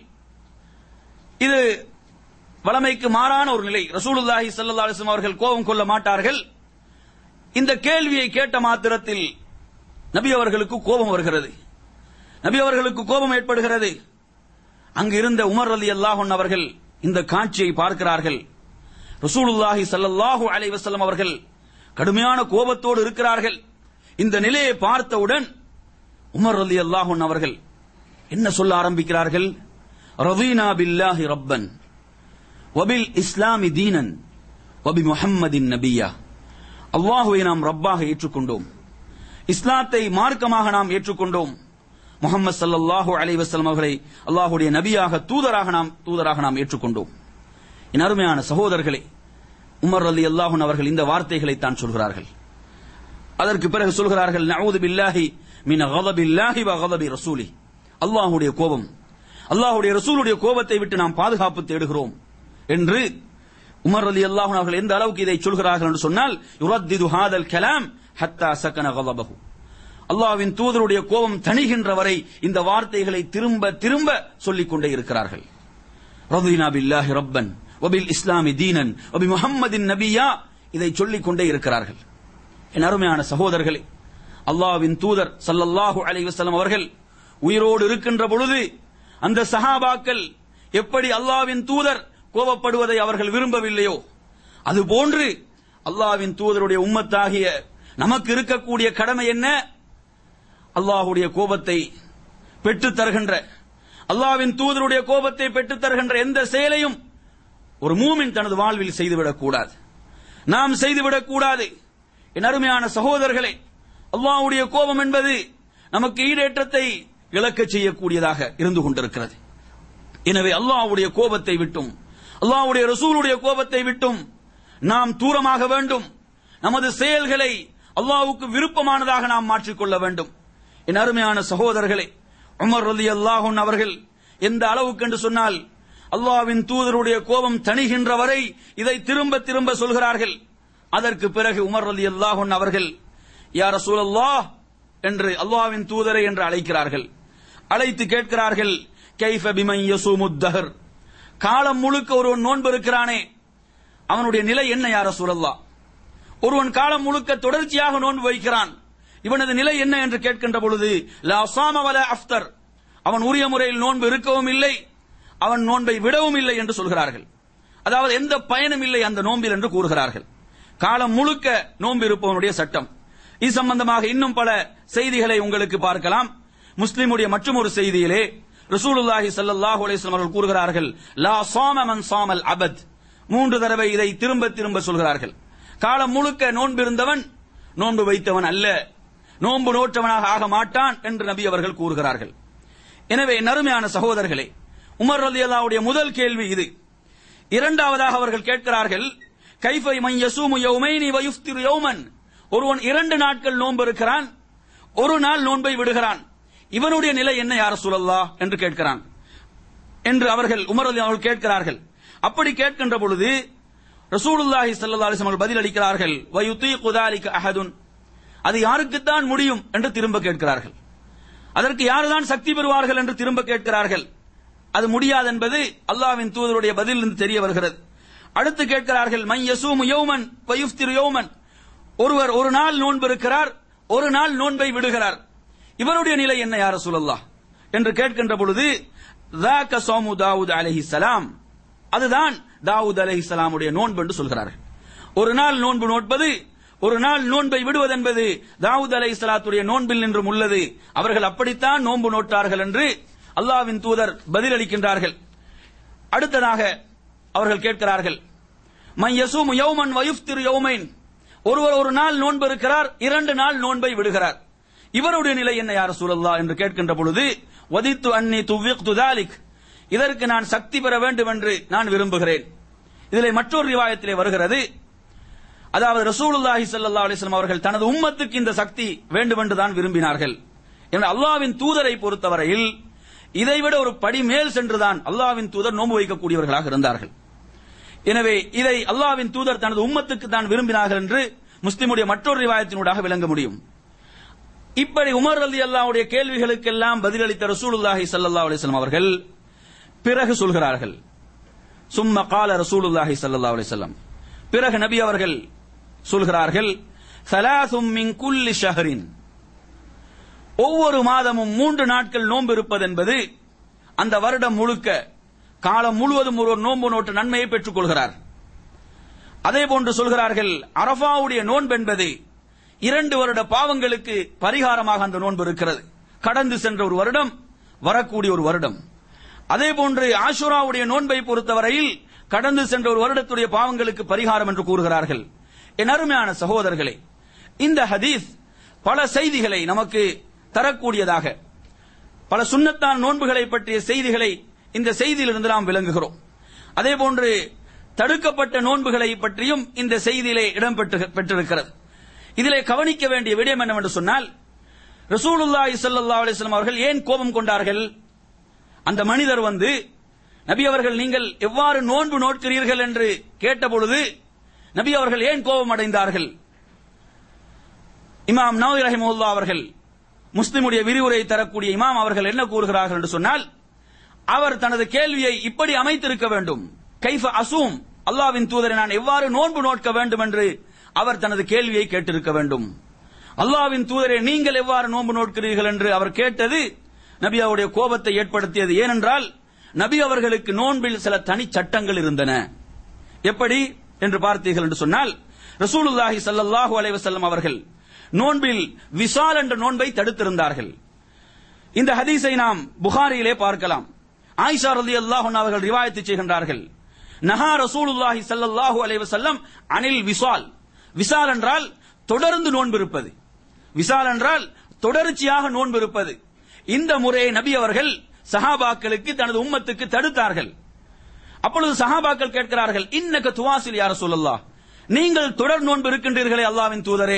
இது வளமைக்கு மாறான ஒரு நிலை. ரசூலுல்லாஹி ஸல்லல்லாஹு அலைஹி வஸல்லம் அவர்கள் கோபம் கொள்ள மாட்டார்கள். இந்த கேள்வியை கேட்ட மாத்திரத்தில் நபி அவர்களுக்கு கோபம் வருகிறது. நபி அவர்களுக்கு கோபம் ஏற்படுகிறது. அங்கு இருந்த உமர் ரலியல்லாஹு அன்ஹு அவர்கள் இந்த காட்சியை பார்க்கிறார்கள். ரசூலுல்லாஹி ஸல்லல்லாஹு அலைஹி வஸல்லம் அவர்கள் கடுமையான கோபத்தோடு இருக்கிறார்கள். இந்த நிலையை பார்த்தவுடன் உமர் ரலியல்லாஹு அன்ஹு அவர்கள் என்ன சொல்ல ஆரம்பிக்கிறார்கள்? ரதீனா பில்லாஹி ரப்பன் வபில் இஸ்லாமி தீனன் வபி முஹம்மதின் நபியா, அல்லாஹுவை நாம் ரப்பாக ஏற்றுக்கொண்டோம், இஸ்லாத்தை மார்க்கமாக நாம் ஏற்றுக்கொண்டோம், முஹம்மது ஸல்லல்லாஹு அலைஹி வஸல்லம் அவர்களை அல்லாஹ்வுடைய நபியாக தூதராக நாம் ஏற்றுக்கொண்டோம். என் அருமையான சகோதரர்களே, உமர் ரலியல்லாஹு அன்ஹு அவர்கள் இந்த வார்த்தைகளை தான் சொல்கிறார்கள். அதற்கு பிறகு சொல்கிறார்கள், நஊது பில்லாஹி மின் கதபில்லாஹி வ கதபி ரசூலி, அல்லாஹ்வுடைய கோபம், அல்லாஹ்வுடைய ரசூலுடைய கோபத்தை விட்டு நாம் பாதுகாப்பு தேடுகிறோம் என்று உமர் ரலியல்லாஹு அன்ஹு அவர்கள் எந்த அளவுக்கு இதை சொல்கிறார்கள் என்று சொன்னால், யுரத்திது ஹாதல் கலாம் ஹத்தா சகன கதபஹு, அல்லாஹ்வின் தூதருடைய கோபம் தணிகின்ற வரை இந்த வார்த்தைகளை திரும்ப திரும்ப சொல்லிக் கொண்டே இருக்கிறார்கள். ரதீனா பில்லாஹி ரப்பன் வபில் இஸ்லாமி தீனன் வபி முஹம்மதின் நபியா, இதை சொல்லிக் கொண்டே இருக்கிறார்கள். என் அருமையான சகோதரர்களே, அல்லாஹ்வின் தூதர் ஸல்லல்லாஹு அலைஹி வஸல்லம் அவர்கள் உயிரோடு இருக்கின்ற பொழுது அந்த சஹாபாக்கள் எப்படி அல்லாஹ்வின் தூதர் கோபப்படுவதை அவர்கள் விரும்பவில்லையோ அதுபோன்று அல்லாஹ்வின் தூதருடைய உம்மத்தாகிய நமக்கு இருக்கக்கூடிய கடமை என்ன? அல்லாஹ்வுடைய கோபத்தை பெற்றுத் தருகின்ற, அல்லாஹ்வின் தூதருடைய கோபத்தை பெற்றுத் தருகின்ற எந்த செயலையும் ஒரு மூமின் தனது வாழ்வில் செய்துவிடக் கூடாது, நாம் செய்துவிடக் கூடாது. என் அருமையான சகோதரர்களே, அல்லாஹ்வுடைய கோபம் என்பது நமக்கு ஈடேற்றத்தை இழக்கச் செய்யக்கூடியதாக இருந்து கொண்டிருக்கிறது. எனவே அல்லாஹ்வுடைய கோபத்தை விட்டும் அல்லாஹ்வுடைய ரசூலுடைய கோபத்தை விட்டும் நாம் தூரமாக வேண்டும். நமது செயல்களை அல்லாஹ்வுக்கு விருப்பமானதாக நாம் மாற்றிக்கொள்ள வேண்டும். என் அருமையான சகோதரர்களே, உமர் ரலியல்லாஹு அன்ஹு அவர்கள் எந்த அளவுக்கு என்று சொன்னால் அல்லாஹ்வின் தூதருடைய கோபம் தணிகின்ற வரை இதை திரும்ப திரும்ப சொல்கிறார்கள். அதற்கு பிறகு உமர் ரலியல்லாஹு அன்ஹு அவர்கள் யா ரசூலல்லாஹ் என்று அல்லாஹ்வின் தூதரை என்று அழைக்கிறார்கள். அழைத்து கேட்கிறார்கள், கைஃப பிமன் யஸூமுத் தஹர், காலம் முழுக்க ஒருவன் நோன்பு இருக்கிறானே அவனுடைய நிலை என்ன யா ரசூலல்லாஹ்? ஒருவன் காலம் முழுக்க தொடர்ச்சியாக நோன்பு வைக்கிறான், இவனது நிலை என்ன என்று கேட்கின்ற பொழுது லா ஸாம வலா அஃப்தர், அவன் உரிய முறையில் நோன்பு இருக்கவும் இல்லை, அவன் நோன்பை விடவும் இல்லை என்று சொல்கிறார்கள். அதாவது எந்த பயனும் இல்லை அந்த நோன்பில் என்று கூறுகிறார்கள். காலம் முழுக்க நோன்பு இருப்பவனுடைய சட்டம். இது சம்பந்தமாக இன்னும் பல செய்திகளை உங்களுக்கு பார்க்கலாம். முஸ்லிமுடைய மற்றொரு செய்தியிலே ரசூலுல்லாஹி ஸல்லல்லாஹு அலைஹி வஸல்லம் அவர்கள் கூறுகிறார்கள், லா ஸாம மன் ஸாமல் அபத், 3 தடவை இதை திரும்ப திரும்ப சொல்கிறார்கள். காலம் முழுக்க நோன்பு இருந்தவன் நோன்பு வைத்தவன் அல்ல, நோன்பு நோற்றவனாக ஆக மாட்டான் என்று நபி அவர்கள் கூறுகிறார்கள். எனவே நறுமையான சகோதரர்களே, உமர் ரலியல்லாஹுடைய முதல் கேள்வி இது. இரண்டாவதாக அவர்கள் கேட்கிறார்கள், கைஃப மன் யஸூமு யௌமைனி வ யுஃப்திரு யௌமன், ஒருவன் 2 நாட்கள் நோன்பு இருக்கிறான், ஒரு நாள் நோன்பை விடுகிறான், இவனுடைய நிலை என்ன யா ரசூலல்லாஹ் என்று கேட்கிறான் என்று அவர்கள் உமர் ரலியல்லாஹு அவர்கள் கேட்கிறார்கள். அப்படி கேட்கின்ற பொழுது ரசூலுல்லாஹி ஸல்லல்லாஹு அலைஹி வஸல்லம் பதில் அளிக்கிறார்கள், வ யுதீகு ذلك அஹதுன், அது யாருக்குத்தான் முடியும் என்று திரும்ப கேட்கிறார்கள். அதற்கு யாருதான் சக்தி பெறுவார்கள் என்று திரும்ப கேட்கிறார்கள். அது முடியாது என்பது அல்லாஹ்வின் தூதருடைய பதிலிலிருந்து தெரிய வருகிறது. அடுத்து கேட்கிறார்கள், மன் யஸூமு யௌமன் வ யுஃப்திரு யௌமன், ஒருவர் ஒரு நாள் நோன்பு இருக்கிறார், ஒரு நாள் நோன்பை விடுகிறார், இவருடைய நிலை என்ன யா ரசூலல்லாஹ் என்று கேட்கின்ற பொழுது ذاك صوم داود عليه السلام, அதுதான் தாவூத் அலைஹிஸ்ஸலாமுடைய நோன்பு என்று சொல்கிறார்கள். ஒரு நாள் நோன்பு நோட்பது, ஒரு நாள் நோன்பை விடுவது என்பது தாவூத் அலைஹிஸ்ஸலாத்துடைய நோன்பில் நின்றும் உள்ளது. அவர்கள் அப்படித்தான் நோன்பு நோட்டார்கள் என்று அல்லாஹ்வின் தூதர் பதிலளிக்கின்றார்கள். அடுத்ததாக அவர்கள் கேட்கிறார்கள், மன் யஸூமு யௌமன் வ யுஃப்திரு யௌமைன், ஒருவர் ஒரு நாள் நோன்பு இருக்கிறார், 2 நாள் நோன்பை விடுகிறார், இவருடைய நிலை என்ன யா ரசூலல்லாஹ் என்று கேட்கின்ற பொழுது வதித்து அன்னி துவ்விக்து ذلك, இதற்கு நான் சக்தி பெற வேண்டும் என்று நான் விரும்புகிறேன். இதிலே மற்றொரு ரிவாயத்திலே வருகிறது, அதாவது ரசூலுல்லாஹி ஸல்லல்லாஹு அலைஹி வஸல்லம் அவர்கள் தனது உம்மத்துக்கு இந்த சக்தி வேண்டும் என்று தான் விரும்பினார்கள். எனவே அல்லாஹ்வின் தூதரை பொறுத்தவரையில் இதைவிட ஒரு படி மேல் சென்றுதான் அல்லாஹ்வின் தூதர் நோன்பு வைக்கக்கூடியவர்களாக இருந்தார்கள். எனவே இதை அல்லாஹ்வின் தூதர் தனது உம்மத்துக்கு தான் விரும்பினார்கள் என்று முஸ்லிமுடைய மற்றொரு ரிவாயத்தினூடாக விளங்க முடியும். இப்படி உமர் ரலியல்லாஹுடைய கேள்விகளுக்கெல்லாம் பதிலளித்த ரசூலுல்லாஹி ஸல்லல்லாஹு அலைஹி வஸல்லம் அவர்கள் பிறகு சொல்கிறார்கள், சும்ம கால ரசூலுல்லாஹி ஸல்லல்லாஹு அலைஹி வஸல்லம், பிறகு நபி அவர்கள் சொல்கிறார்கள், ஸலாசும் மின் குல்லி ஷஹரின், ஒவ்வொரு மாதமும் 3 நாட்கள் நோன்பு இருப்பது என்பது அந்த வருடம் முழுக்க காலம் முழுவதும் ஒரு நோன்பு நோட்டு நன்மையை பெற்றுக் கொள்கிறார். அதே போன்று சொல்கிறார்கள், அரஃபாவுடைய நோன்பு என்பது 2 வருட பாவங்களுக்கு பரிகாரமாக அந்த நோன்பு இருக்கிறது. கடந்து சென்ற ஒரு வருடம், வரக்கூடிய ஒரு வருடம். அதே போன்று ஆஷுராவுடைய நோன்பை பொறுத்தவரையில் கடந்து சென்ற ஒரு வருடத்துடைய பாவங்களுக்கு பரிகாரம் என்று கூறுகிறார்கள். என் அருமையான சகோதரர்களே, இந்த ஹதீஸ் பல செய்திகளை நமக்கு தரக்கூடியதாக, பல சுன்னத்தான நோன்புகளை பற்றிய செய்திகளை இந்த செய்தியிலிருந்து நாம் விளங்குகிறோம். அதே போன்று தடுக்கப்பட்ட நோன்புகளை பற்றியும் இந்த செய்தியிலே இடம் பெற்றிருக்கிறது. இதிலே கவனிக்க வேண்டிய விடயம் என்னவென்று சொன்னால், ரசூலுல்லாஹி ஸல்லல்லாஹு அலைஹி வஸல்லம் அவர்கள் ஏன் கோபம் கொண்டார்கள்? அந்த மனிதர் வந்து நபி அவர்கள் நீங்கள் எவ்வாறு நோன்பு நோட்கிறீர்கள் என்று கேட்டபொழுது நபி அவர்கள் ஏன் கோபம் அடைந்தார்கள்? இமாம் நவவி ரஹிமஹுல்லாஹ் அவர்கள், முஸ்லிமுடைய விரிவுரை தரக்கூடிய இமாம் அவர்கள் என்ன கூறுகிறார்கள் என்று சொன்னால், அவர் தனது கேள்வியை இப்படி அமைத்திருக்க வேண்டும், கைஃப அசூம், அல்லாஹ்வின் தூதரை நான் எவ்வாறு நோன்பு நோட்க வேண்டும் என்று அவர் தனது கேள்வியை கேட்டிருக்க வேண்டும். அல்லாஹ்வின் தூதரை நீங்கள் எவ்வாறு நோன்பு நோட்கிறீர்கள் என்று அவர் கேட்டது நபி அவருடைய கோபத்தை ஏற்படுத்தியது. ஏனென்றால் நபி அவர்களுக்கு நோன்பில் சில தனி சட்டங்கள் இருந்தன. எப்படி என்று பார்த்தீர்கள் என்று சொன்னால், ரசூலுல்லாஹி ஸல்லல்லாஹு அலைஹி வஸல்லம் அவர்கள் நோன்பில் விசால் என்ற நோன்பை தடுத்திருந்தார்கள். இந்த ஹதீஸை நாம் புகாரியிலே பார்க்கலாம். ஆயிஷா ரலியல்லாஹு அன்ஹா அவர்கள் ரிவாயத் செய்கின்றார்கள், நஹா ரசூலுல்லாஹி ஸல்லல்லாஹு அலைஹி வஸல்லம் அனில் விசால். விசால் என்றால் தொடர்ந்து நோன்பு இருப்பது, விசால் என்றால் தொடர்ச்சியாக நோன்பு இருப்பது. இந்த முறையை நபி அவர்கள் சஹாபாக்களுக்கு, தனது உம்மத்துக்கு தடுத்தார்கள். அப்பொழுது சஹாபாக்கள் கேட்கிறார்கள், இன்னக துவாசில் யா ரசூலல்லாஹ், நீங்கள் தொடர் நோன்பு இருக்கின்றீர்களே அல்லாஹ்வின் தூதரே,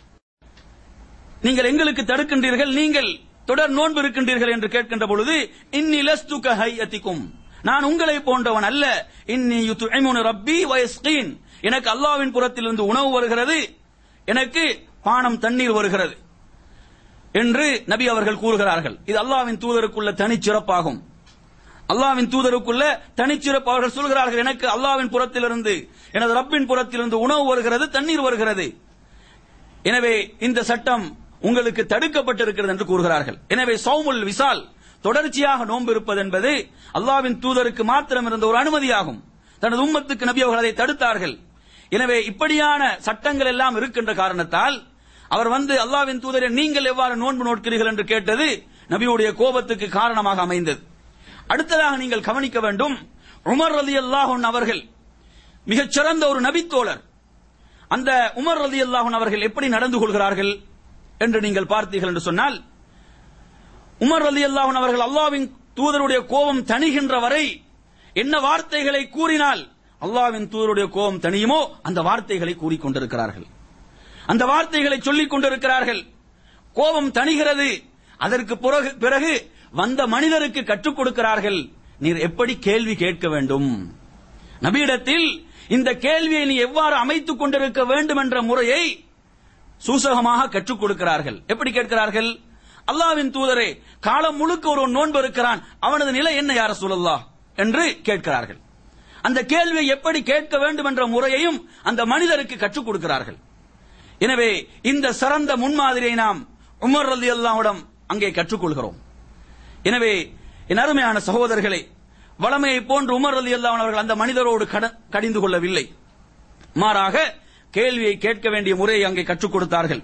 நீங்கள் எங்களுக்கு தடுக்கின்றீர்கள், நீங்கள் தொடர் நோன்பு இருக்கின்றீர்கள் என்று கேட்கின்ற பொழுது, இன்னி லஸ்து கஹையதிகும், நான் உங்களை போன்றவன் அல்ல, இன்னி யுத்இமுனி ரப்பி வ யஸ்கீன், எனக்கு அல்லாஹ்வின் புறத்திலிருந்து உணவு வருகிறது, எனக்கு பானம் தண்ணீர் வருகிறது என்று நபி அவர்கள் கூறுகிறார்கள். இது அல்லாஹ்வின் தூதருக்குள்ள தனிச்சிறப்பாகும். அல்லாஹ்வின் தூதருக்குள்ள தனிச்சிறப்பு. அவர்கள் சொல்கிறார்கள், எனக்கு அல்லாஹ்வின் புறத்திலிருந்து, எனது ரப்பின் புறத்திலிருந்து உணவு வருகிறது, தண்ணீர் வருகிறது, எனவே இந்த சட்டம் உங்களுக்கு தடுக்கப்பட்டிருக்கிறது என்று கூறுகிறார்கள். எனவே சௌமுல் விசால், தொடர்ச்சியாக நோன்பு இருப்பது என்பது அல்லாஹ்வின் தூதருக்கு மாத்திரம் இருந்த ஒரு அனுமதியாகும். தனது உம்மத்துக்கு நபி அவர்கள் அதை தடுத்தார்கள். எனவே இப்படியான சட்டங்கள் எல்லாம் இருக்கின்ற காரணத்தால் அவர் வந்து அல்லாஹ்வின் தூதரை நீங்கள் எவ்வாறு நோன்பு நோட்கிறீர்கள் என்று கேட்டது நபியுடைய கோபத்துக்கு காரணமாக அமைந்தது. அடுத்ததாக நீங்கள் கவனிக்க வேண்டும், உமர் ரலியல்லாஹு அன்ஹு அவர்கள் மிகச்சிறந்த ஒரு நபித்தோழர். அந்த உமர் ரலியல்லாஹு அன்ஹு அவர்கள் எப்படி நடந்து கொள்கிறார்கள் என்று நீங்கள் பார்த்தீர்கள் என்று சொன்னால், உமர் ரலியல்லாஹு அன்ஹு அவர்கள் அல்லாஹ்வின் தூதருடைய கோபம் தணிகின்ற வரை என்ன வார்த்தைகளை கூறினால் அல்லாஹ்வின் தூதருடைய கோபம் தணியுமோ அந்த வார்த்தைகளை கூறிக்கொண்டிருக்கிறார்கள், அந்த வார்த்தைகளை சொல்லிக் கொண்டிருக்கிறார்கள். கோபம் தணிகிறது, அதற்கு பிறகு வந்த மனிதருக்கு கற்றுக் கொடுக்கிறார்கள், நீர் எப்படி கேள்வி கேட்க வேண்டும், நபியிடத்தில் இந்த கேள்வியை நீ எவ்வாறு அமைத்துக் கொண்டிருக்க வேண்டும் என்ற முறையை சூசகமாக கற்றுக் கொடுக்கிறார்கள். எப்படி கேட்கிறார்கள், அல்லாஹ்வின் தூதரே, காலம் முழுக்க ஒரு நோன்பு இருக்கிறான், அவனது நிலை என்ன யா ரசூலல்லாஹ் என்று கேட்கிறார்கள். அந்த கேள்வியை எப்படி கேட்க வேண்டும் என்ற முறையையும் அந்த மனிதருக்கு கற்றுக் கொடுக்கிறார்கள். எனவே இந்த சிறந்த முன்மாதிரியை நாம் உமர் ரலியல்லாஹு அன்ஹு அங்கே கற்றுக்கொள்கிறோம். எனவே என் அருமையான சகோதரர்களே, வளமையை போன்று உமர் ரலியல்லாஹு அன்ஹு அவர்கள் அந்த மனிதரோடு கடிந்து கொள்ளவில்லை, மாறாக கேள்வியை கேட்க வேண்டிய முறையை அங்கே கற்றுக் கொடுத்தார்கள்.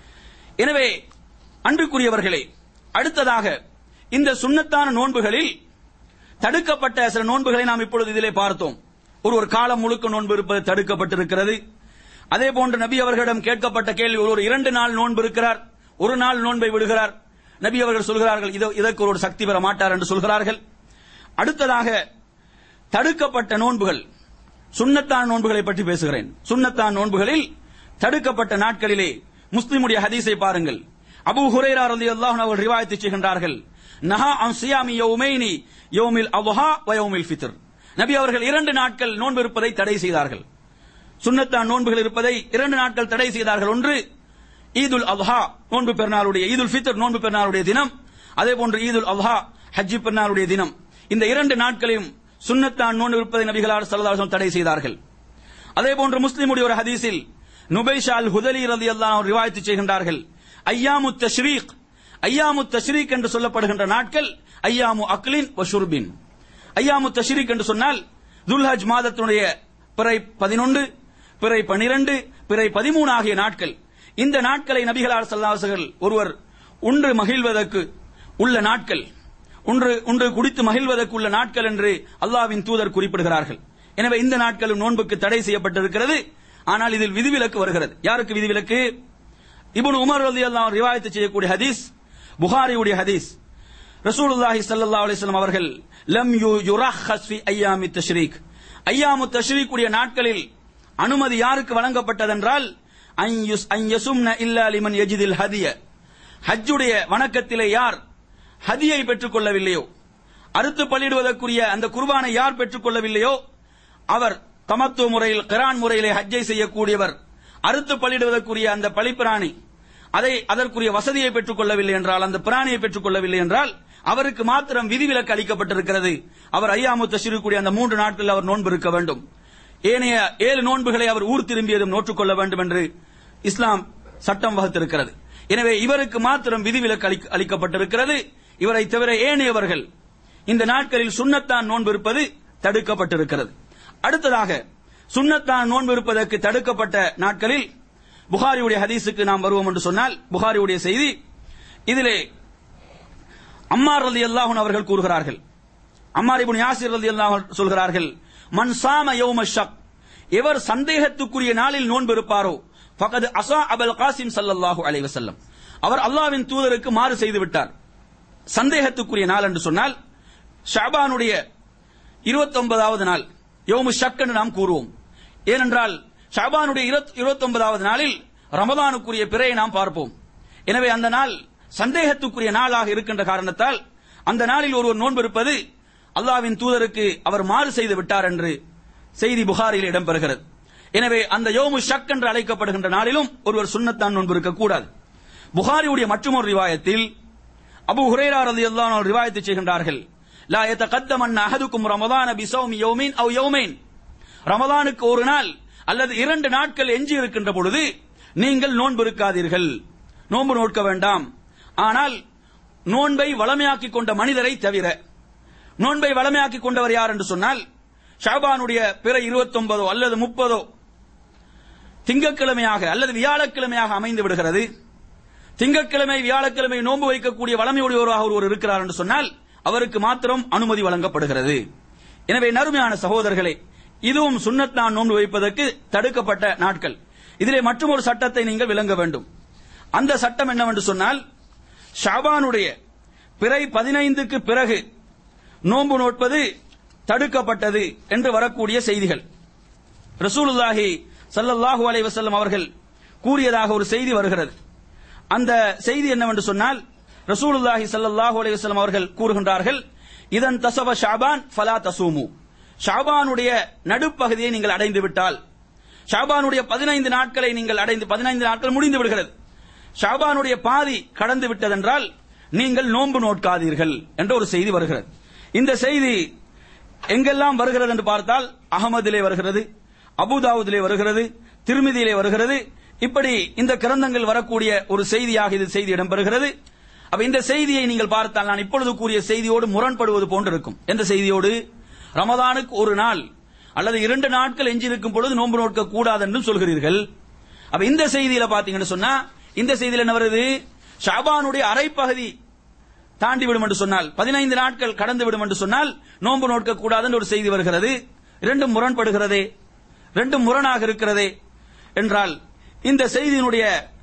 எனவே அன்றுக்குரியவர்களே, அடுத்ததாக இந்த சுன்னத்தான நோன்புகளில் தடுக்கப்பட்ட சில நோன்புகளை நாம் இப்பொழுது இதிலே பார்த்தோம். ஒரு காலம் முழுக்க நோன்பு இருப்பது தடுக்கப்பட்டிருக்கிறது. அதே போன்று நபி அவர்களிடம் கேட்கப்பட்ட கேள்வி, ஒரு 2 நாள் நோன்பு இருக்கிறார், ஒரு நாள் நோன்பை விடுகிறார், நபி அவர்கள் சொல்கிறார்கள் இதற்கு ஒரு சக்தி பெற மாட்டார் என்று சொல்கிறார்கள். அடுத்ததாக தடுக்கப்பட்ட நோன்புகள், சுன்னத்தான் நோன்புகளை பற்றி பேசுகிறேன். சுன்னத்தான் நோன்புகளில் தடுக்கப்பட்ட நாட்களிலே முஸ்லிமுடைய ஹதீஸை பாருங்கள். அபூ ஹுரைரா ரலியல்லாஹு அன்ஹு அவர்கள் ரிவாயத் செய்கின்றார்கள், நஹா அன் சியாமி யௌமைனி யௌமில் அத்ஹா வ யௌமில் ஃபித்ர். நபி அவர்கள் 2 நாட்கள் நோன்பு இருப்பதை தடை செய்தார்கள். சுன்னத்தான் நோன்புகள் இருப்பதை 2 நாட்கள் தடை செய்தார்கள். ஒன்று ஈதுல் அத்ஹா நோன்பு பெருநாளுடைய, ஈதுல் ஃபித்ர் நோன்பு பெருநாளுடைய தினம், அதே போன்று ஈதுல் அத்ஹா ஹஜ் பெருநாளுடைய தினம். இந்த 2 நாட்களையும் சுன்னத்தான் நோன்பு இருப்பதை நபிகளார் ஸல்லல்லாஹு அலைஹி வஸல்லம் தடை செய்தார்கள். அதே போன்று முஸ்லிமுடைய ஒரு ஹதீஸில் நுபைஷா அல் ஹுதலி ரலியல்லாஹு அன்ஹு ரிவாயத் செய்கின்றார்கள், ஐயாமுத் தஷ்ரீக், ஐயாமுத் தஷ்ரீக் என்று சொல்லப்படுகின்ற நாட்கள் ஐயாமு அக்லின் வ ஷுர்பின். ஐயாமுத் தஷ்ரீக் என்று சொன்னால் துல்ஹஜ் மாதத்தினுடைய பிறை 11, பிறை 12, பிறை 13 ஆகிய நாட்கள். இந்த நாட்களை நபிகளார் ஸல்லல்லாஹு அலைஹி வஸல்லம் ஒருவர் உண்டு மகிழ்வதற்கு உள்ள நாட்கள், ஒன்று குடித்து மகிழ்வதற்கு உள்ள நாட்கள் என்று அல்லாஹ்வின் தூதர் குறிப்பிடுகிறார்கள். எனவே இந்த நாட்களும் நோன்புக்கு தடை செய்யப்பட்டிருக்கிறது. ஆனால் இதில் விதிவிலக்கு வருகிறது. யாருக்கு விதிவிலக்கு? இப்னு உமர் ரலியல்லாஹு அன்ஹு ரிவாயத் செய்யக்கூடிய ஹதீஸ், புகாரியுடைய ஹதீஸ். ரசூலுல்லாஹி ஸல்லல்லாஹு அலைஹி வஸல்லம் அவர்கள் லம் யுரஹஸ் ஃபி ஐயாமித் தஷ்ரீக், ஐயாமுத் தஷ்ரீக் உடைய நாட்களில் அனுமதி யாருக்கு வழங்கப்பட்டதென்றால், அன் யசும்ன இல்லா லிமன் யஜிதில் ஹதிய, ஹஜ்ஜுடைய வணக்கத்திலே யார் ஹதியை பெற்றுக் கொள்ளவில்லையோ, அறுத்து பலியிடுவதற்குரிய அந்த குர்பானை யார் பெற்றுக் கொள்ளவில்லையோ, அவர் தமத்து முறையில் கிரான் முறையிலே ஹஜ்ஜை செய்யக்கூடியவர், அறுத்து பலியிடுவதற்குரிய அந்த பலிப்பிராணி அதற்குரிய வசதியை பெற்றுக் கொள்ளவில்லை என்றால், அந்த பிராணியை பெற்றுக் கொள்ளவில்லை என்றால் அவருக்கு மாத்திரம் விதிவிலக்கு அளிக்கப்பட்டிருக்கிறது. அவர் ஐயாமுத் தஷ்ரீக்குடைய அந்த 3 நாட்களில் அவர் நோன்பு இருக்க வேண்டும். ஏனைய 7 நோன்புகளை அவர் ஊர் திரும்பியதும் நோற்றுக்கொள்ள வேண்டும் என்று இஸ்லாம் சட்டம் வகுத்திருக்கிறது. எனவே இவருக்கு மாத்திரம் விதிவிலக்கு அளிக்கப்பட்டிருக்கிறது. இவரை தவிர ஏனையவர்கள் இந்த நாட்களில் சுன்னத்தான் நோன்பு இருப்பது தடுக்கப்பட்டிருக்கிறது. அடுத்ததாக சுன்னத்தான் நோன்பு இருப்பதற்கு தடுக்கப்பட்ட நாட்களில் புகாரியுடைய ஹதீஸுக்கு நாம் வருவோம் என்று சொன்னால், புகாரியுடைய செய்தி, இதிலே அம்மார் ரலியல்லாஹு அன்ஹு அவர்கள் கூறுகிறார்கள், அம்மார் இப்னு யாசிர் ரலியல்லாஹு அன்ஹு சொல்கிறார்கள், மன் சாம யௌம ஷக், எவர் சந்தேகத்துக்குரிய நாளில் நோன்பு இருப்பாரோ, ஃபகத் அஸா அபுல் காசிம் ஸல்லல்லாஹு அலைஹி வஸல்லம், அவர் அல்லாஹ்வின் தூதருக்கு மாறு செய்து விட்டார். சந்தேகத்துக்குரிய நாள் என்று சொன்னால் ஷஅபானுடைய 29வது நாள் யௌமு ஷக் என்று நாம் கூறுவோம். ஏனென்றால் ஷஅபானுடைய 29வது நாளில் ரமதானுக்குரிய பிறையை நாம் பார்ப்போம். எனவே அந்த நாள் சந்தேகத்துக்குரிய நாளாக இருக்கின்ற காரணத்தால் அந்த நாளில் ஒருவர் நோன்பு இருப்பது அல்லாஹ்வின் தூதருக்கு அவர் மாறு செய்து விட்டார் என்று செய்தி புகாரில் இடம்பெறுகிறது. எனவே அந்த யௌமு ஷக் என்று அழைக்கப்படுகின்ற நாளிலும் ஒருவர் சுன்னத்தான் நோன்பு இருக்கக்கூடாது. புகாரியுடைய மற்றொரு ரிவாயத்தில் அபூ ஹுரைரா ரலியல்லாஹு அன்ஹு ரிவாயத் செய்கின்றார்கள், லா யதகத்தமன்ன அஹதுக்கும் ரமதான பிஸௌமி யௌமின் அவ் யௌமைன், ரமதானுக்கு ஒரு நாள் அல்லது 2 நாட்கள் எஞ்சி இருக்கின்ற பொழுது நீங்கள் நோன்பு இருக்காதீர்கள், நோன்பு நோட்க வேண்டாம். ஆனால் நோன்பை வளமையாக்கிக் கொண்ட மனிதரை தவிர. நோன்பை வளமையாக்கிக் கொண்டவர் யார் என்று சொன்னால், ஷஅபானுடைய பிறை 29 அல்லது 30 திங்கட்கிழமையாக அல்லது வியாழக்கிழமையாக அமைந்து விடுகிறது. திங்கட்கிழமை வியாழக்கிழமை நோன்பு வைக்கக்கூடிய வளமையுடையவராக ஒருவர் இருக்கிறார் என்று சொன்னால் அவருக்கு மாத்திரம் அனுமதி வழங்கப்படுகிறது. எனவே நறுமையான சகோதரர்களே, இதுவும் சுன்னத்தான் நோன்பு வைப்பதற்கு தடுக்கப்பட்ட நாட்கள். இதிலே மற்றொரு சட்டத்தை நீங்கள் விளங்க வேண்டும். அந்த சட்டம் என்னவென்று சொன்னால், ஷஅபானுடைய பிறை 15க்கு பிறகு நோன்பு நோட்பது தடுக்கப்பட்டது என்று வரக்கூடிய செய்திகள். ரசூலுல்லாஹி ஸல்லல்லாஹு அலைஹி வஸல்லம் அவர்கள் கூறியதாக ஒரு செய்தி வருகிறது. அந்த செய்தி என்னவென்று சொன்னால், ரசூலுல்லாஹி ஸல்லல்லாஹு அலைஹி வஸல்லம் அவர்கள் கூறுகின்றார்கள், இதன் தஸவ ஷஅபான் ஃபலா தஸூமு, ஷஅபானுடைய நடுப்பகுதியை நீங்கள் அடைந்து விட்டால், ஷஅபானுடைய 15 நாட்களை நீங்கள் அடைந்து 15 நாட்கள் முடிந்து விடுகிறது, ஷஅபானுடைய பாதி கடந்து விட்டதென்றால் நீங்கள் நோன்பு நோட்காதீர்கள் என்ற ஒரு செய்தி வருகிறது. இந்த செய்தி எங்கெல்லாம் வருகிறது என்று பார்த்தால், அஹமதிலே வருகிறது, அபூதாவுதிலே வருகிறது, திர்மிதியிலே வருகிறது. இப்படி இந்த கிரந்தங்கள் வரக்கூடிய ஒரு செய்தியாக இது செய்தி இடம்பெறுகிறது. அப்ப இந்த செய்தியை நீங்கள் பார்த்தால் நான் இப்பொழுது கூறிய செய்தியோடு முரண்படுவது போன்று இருக்கும். எந்த செய்தியோடு? ரமதானுக்கு ஒரு நாள் அல்லது 2 நாட்கள் எஞ்சிருக்கும் பொழுது நோன்பு நோட்க கூடாது என்று சொல்கிறீர்கள். அப்ப இந்த செய்தியில பாத்தீங்கன்னு சொன்னா, இந்த செய்தியில் என்ன வருது? ஷஅபானுடைய அரைப்பகுதி தாண்டி விடும் என்று சொன்னால், 15 நாட்கள் கடந்து விடும் என்று சொன்னால் நோன்பு நோட்க கூடாது என்று ஒரு செய்தி வருகிறது. இரண்டும் முரண்படுகிறதே, ரெண்டும் முரணாக இருக்கிறதே என்றால் இந்த செய்தியினுடைய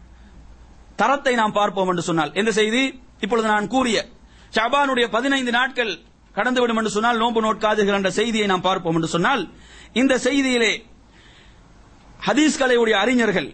தரத்தை நாம் பார்ப்போம் என்று சொன்னால், எந்த செய்தி? இப்பொழுது நான் கூறிய ஷஅபானுடைய 15 நாட்கள் கடந்துவிடும் என்று சொன்னால் நோன்பு நோட்காதீர்கள் என்ற செய்தியை நாம் பார்ப்போம் என்று சொன்னால், இந்த செய்தியிலே ஹதீஸ்களையுடைய அறிஞர்கள்,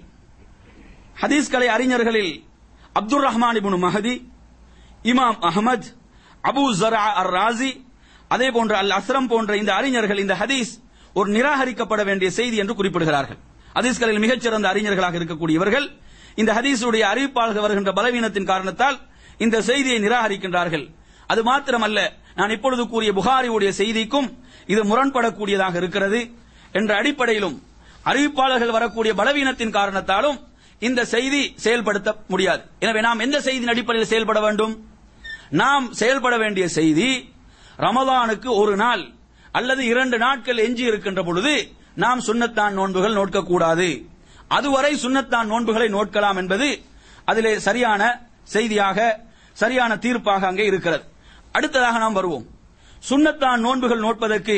ஹதீஸ்களை அறிஞர்களில் அப்துர் ரஹ்மான் இப்னு மஹதி, இமாம் அஹ்மத், அபூ ஸரஅ அர்-ராஸி, அதே போன்ற அல் அஸ்ரம் போன்ற இந்த அறிஞர்கள் இந்த ஹதீஸ் ஒரு நிராகரிக்கப்பட வேண்டிய செய்தி என்று குறிப்பிடுகிறார்கள். ஹதீஸ்களில் மிகச்சிறந்த அறிஞர்களாக இருக்கக்கூடிய இவர்கள் இந்த ஹதீஸுடைய அறிவிப்பாளர்கள் வருகின்ற பலவீனத்தின் காரணத்தால் இந்த செய்தியை நிராகரிக்கின்றார்கள். அது மாத்திரமல்ல, நான் இப்பொழுது கூறிய புகாரியுடைய செய்திக்கும் இது முரண்படக்கூடியதாக இருக்கிறது என்ற அடிப்படையிலும் அறிவிப்பாளர்கள் வரக்கூடிய பலவீனத்தின் காரணத்தாலும் இந்த செய்தி செயல்படுத்த முடியாது. எனவே நாம் எந்த செய்தியின் அடிப்படையில் செயல்பட வேண்டும்? நாம் செயல்பட வேண்டிய செய்தி, ரமலானுக்கு ஒரு நாள் அல்லது 2 நாட்கள் எஞ்சி இருக்கின்ற பொழுது நாம் சுன்னத்தான் நோன்புகள் நோட்கக்கூடாது, அதுவரை சுன்னத்தான் நோன்புகளை நோட்கலாம் என்பது அதிலே சரியான செய்தியாக, சரியான தீர்ப்பாக அங்கே இருக்கிறது. அடுத்ததாக நாம் வருவோம். சுன்னத்தான் நோன்புகள் நோட்பதற்கு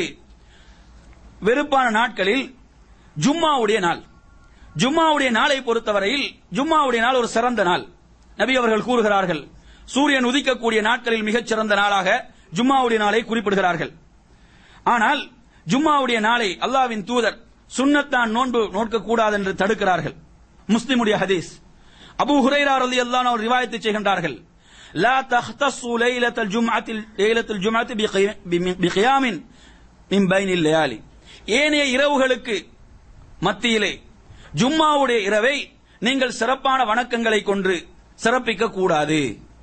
வெறுப்பான நாட்களில் ஜும்மாவுடைய நாள். ஜும்மாவுடைய நாளை பொறுத்தவரையில் ஜும்மாவுடைய நாள் ஒரு சிறந்த நாள். நபி அவர்கள் கூறுகிறார்கள், சூரியன் உதிக்கக்கூடிய நாட்களில் மிகச் சிறந்த நாளாக ஜும்மாவுடைய நாளை குறிப்பிடுகிறார்கள். ஆனால் ஜும்மாவுடைய நாளை அல்லாஹ்வின் தூதர் சுன்னத்தான் நோன்பு நோட்க கூடாது என்று தடுக்கிறார்கள். முஸ்லிமுடைய ஹதீஸ், அபூ ஹுரைரா ரலியல்லாஹு அன்ஹு ரிவாயத் செய்கின்றார்கள், லா தஹ்தஸு லைலத்துல் ஜும்அத்தி பிகியாமின் மின் பைனில் லயாலி, ஏனைய இரவுகளுக்கு மத்தியிலே ஜும்மாவுடைய இரவை நீங்கள் சிறப்பான வணக்கங்களை கொண்டு சிறப்பிக்க கூடாது.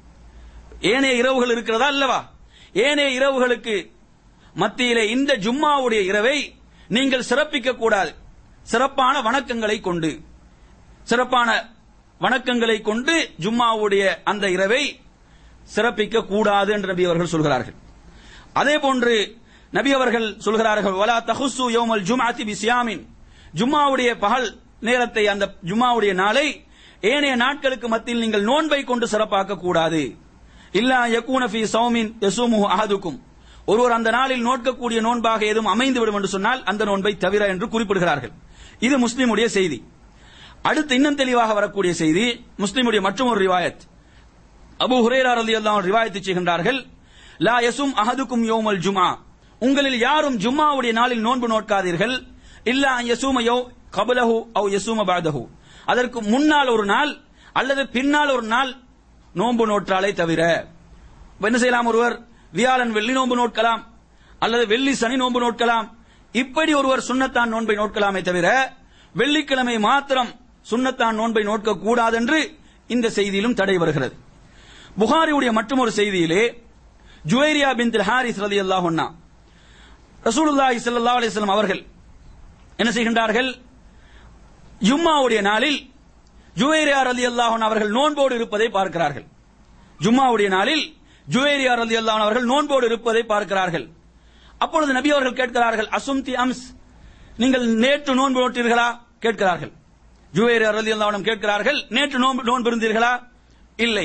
ஏனைய இரவுகள் இருக்கிறதா அல்லவா? ஏனைய இரவுகளுக்கு மத்தியிலே இந்த ஜும்மாவுடைய இரவை நீங்கள் சிறப்பிக்க கூடாது. சிறப்பான வணக்கங்களை கொண்டு, சிறப்பான வணக்கங்களை கொண்டு ஜும்மாவுடைய அந்த இரவை சிறப்பிக்க கூடாது என்று நபி அவர்கள் சொல்கிறார்கள். அதே போன்று நபி அவர்கள் சொல்கிறார்கள் வலா தஹுசு யௌமல் ஜும்அத்தி பிஸியாமின், ஜும்மாவுடைய பகல் நேரத்தை, அந்த ஜும்மாவுடைய நாளை ஏனைய நாட்களுக்கு மத்தியில் நீங்கள் நோன்பை கொண்டு சிறப்பாக்க கூடாது. இல்லா யகூன ஃபீ ஸௌமின் யஸூமுஹு அஹதுக்கும், ஒருவர் அந்த நாளில் நோக்கக்கூடிய நோன்பாக ஏதும் அமைந்துவிடும் என்று சொன்னால் அந்த நோன்பை தவிர என்று குறிப்பிடுகிறார்கள். இது முஸ்லிமுடைய செய்தி. அடுத்து இன்னும் தெளிவாக வரக்கூடிய செய்தி முஸ்லிமுடைய மற்றொரு ரிவாயத். அபூ ஹுரைரா ரலியல்லாஹு அன்ஹு ரிவாயத் செய்கின்றார்கள், லா யஸும் அஹதுக்கும் யௌமல் ஜும்ஆ, உங்களில் யாரும் ஜும்மாவுடைய நாளில் நோன்பு நோட்காதீர்கள். இல்லா அன் யஸூம கப்லஹு அவ் யஸூம பஅதஹு, அதற்கு முன்னால் ஒரு நாள் அல்லது பின்னால் ஒரு நாள் நோன்பு நோற்றாலே தவிர. என்ன செய்யலாம்? ஒருவர் வியாழன் வெள்ளி நோன்பு நோட்கலாம், அல்லது வெள்ளி சனி நோன்பு நோட்கலாம். இப்படி ஒருவர் சுன்னத்தான் நோன்பை நோட்கலாமே தவிர வெள்ளிக்கிழமை மாத்திரம் சுன்னத்தான் நோன்பை நோட்க கூடாது என்று இந்த செய்தியிலும் தடை வருகிறது. புகாரியுடைய மற்றொரு செய்தியிலே ஜுவைரியா பின்த் ஹாரிஸ் ரலியல்லாஹு அன்ஹா, ரசூலுல்லாஹி ஸல்லல்லாஹு அலைஹி வஸல்லம் அவர்கள் என்ன செய்கின்றார்கள்? ஜும்மாவுடைய நாளில் ஜுவைரியா ரலியல்லாஹு அன்ஹா அவர்கள் நோன்போடு இருப்பதை பார்க்கிறார்கள். ஜும்மாவுடைய நாளில் ஜுவைரியா ரலியல்லாஹு அன்ஹா அவர்கள் நோன்போடு இருப்பதை பார்க்கிறார்கள். அப்பொழுது நபி அவர்கள் கேட்கிறார்கள், அசும்தி அம்ஸ், நீங்கள் நேற்று நோன்பு நோட்டீர்களா கேட்கிறார்கள். ஜுவைரியா ரலியல்லாஹு அன்ஹா கேட்கிறார்கள், நேற்று நோன்பு இருந்தீர்களா? இல்லை.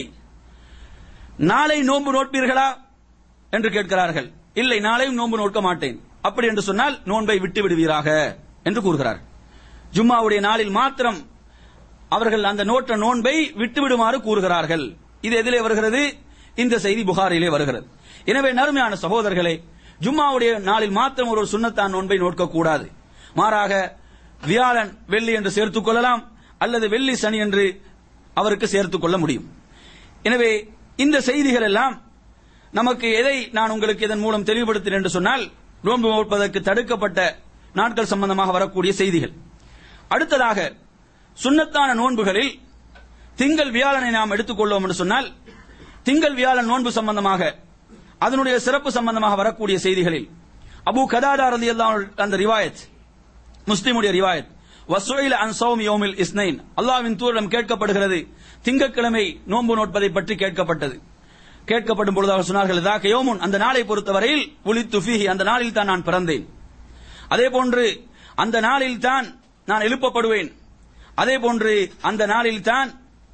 நாளை நோன்பு நோட்பீர்களா என்று கேட்கிறார்கள். இல்லை, நாளையும் நோன்பு நோட்க மாட்டேன். அப்படி என்று சொன்னால் நோன்பை விட்டு விடுவீராக என்று கூறுகிறார். ஜும்மாவுடைய நாளில் மாத்திரம் அவர்கள் அந்த நோட்ட நோன்பை விட்டுவிடுமாறு கூறுகிறார்கள். இது எதிலே வருகிறது? இந்த செய்தி புகாரிலே வருகிறது. எனவே நறுமையான சகோதரர்களே, ஜும்மாவுடைய நாளில் மாத்திரம் ஒரு சுன்னத்தான் நோன்பை நோட்க கூடாது. மாறாக வியாழன் வெள்ளி என்று சேர்த்துக் கொள்ளலாம், அல்லது வெள்ளி சனி என்று அவருக்கு சேர்த்துக் கொள்ள முடியும். எனவே இந்த செய்திகள் எல்லாம் நமக்கு எதை நான் உங்களுக்கு இதன் மூலம் தெளிவுபடுத்தினேன் என்று சொன்னால், நோன்பு நோட்பதற்கு தடுக்கப்பட்ட நாட்கள் சம்பந்தமாக வரக்கூடிய செய்திகள். அடுத்ததாக சுன்னத்தான நோன்புகளில் திங்கள் வியாழனை நாம் எடுத்துக்கொள்வோம் என்று சொன்னால், திங்கள் வியாழன் நோன்பு சம்பந்தமாக அதனுடைய சிறப்பு சம்பந்தமாக வரக்கூடிய செய்திகளில் அபூ கதாதா ரலியல்லாஹு அன்ஹு அந்த ரிவாயத், முஸ்லிமுடைய ரிவாயத், வஸுஇல அன் ஸௌமி யௌமில் இஸ்னைன், அல்லாஹ்வின் தூதரிடம் கேட்கப்படுகிறது திங்கட்கிழமை நோன்பு நோட்பதை பற்றி கேட்கப்பட்டது. கேட்கப்படும் பொழுது அவர் சொன்னார்கள், தாக்க யௌமுன், அந்த நாளை பொறுத்தவரையில் உலித்து ஃபீஹி, அந்த நாளில் தான் நான் பிறந்தேன். அதே போன்று அந்த நாளில் தான் நான் எழுப்பப்படுவேன். அதே போன்று அந்த நாளில் தான்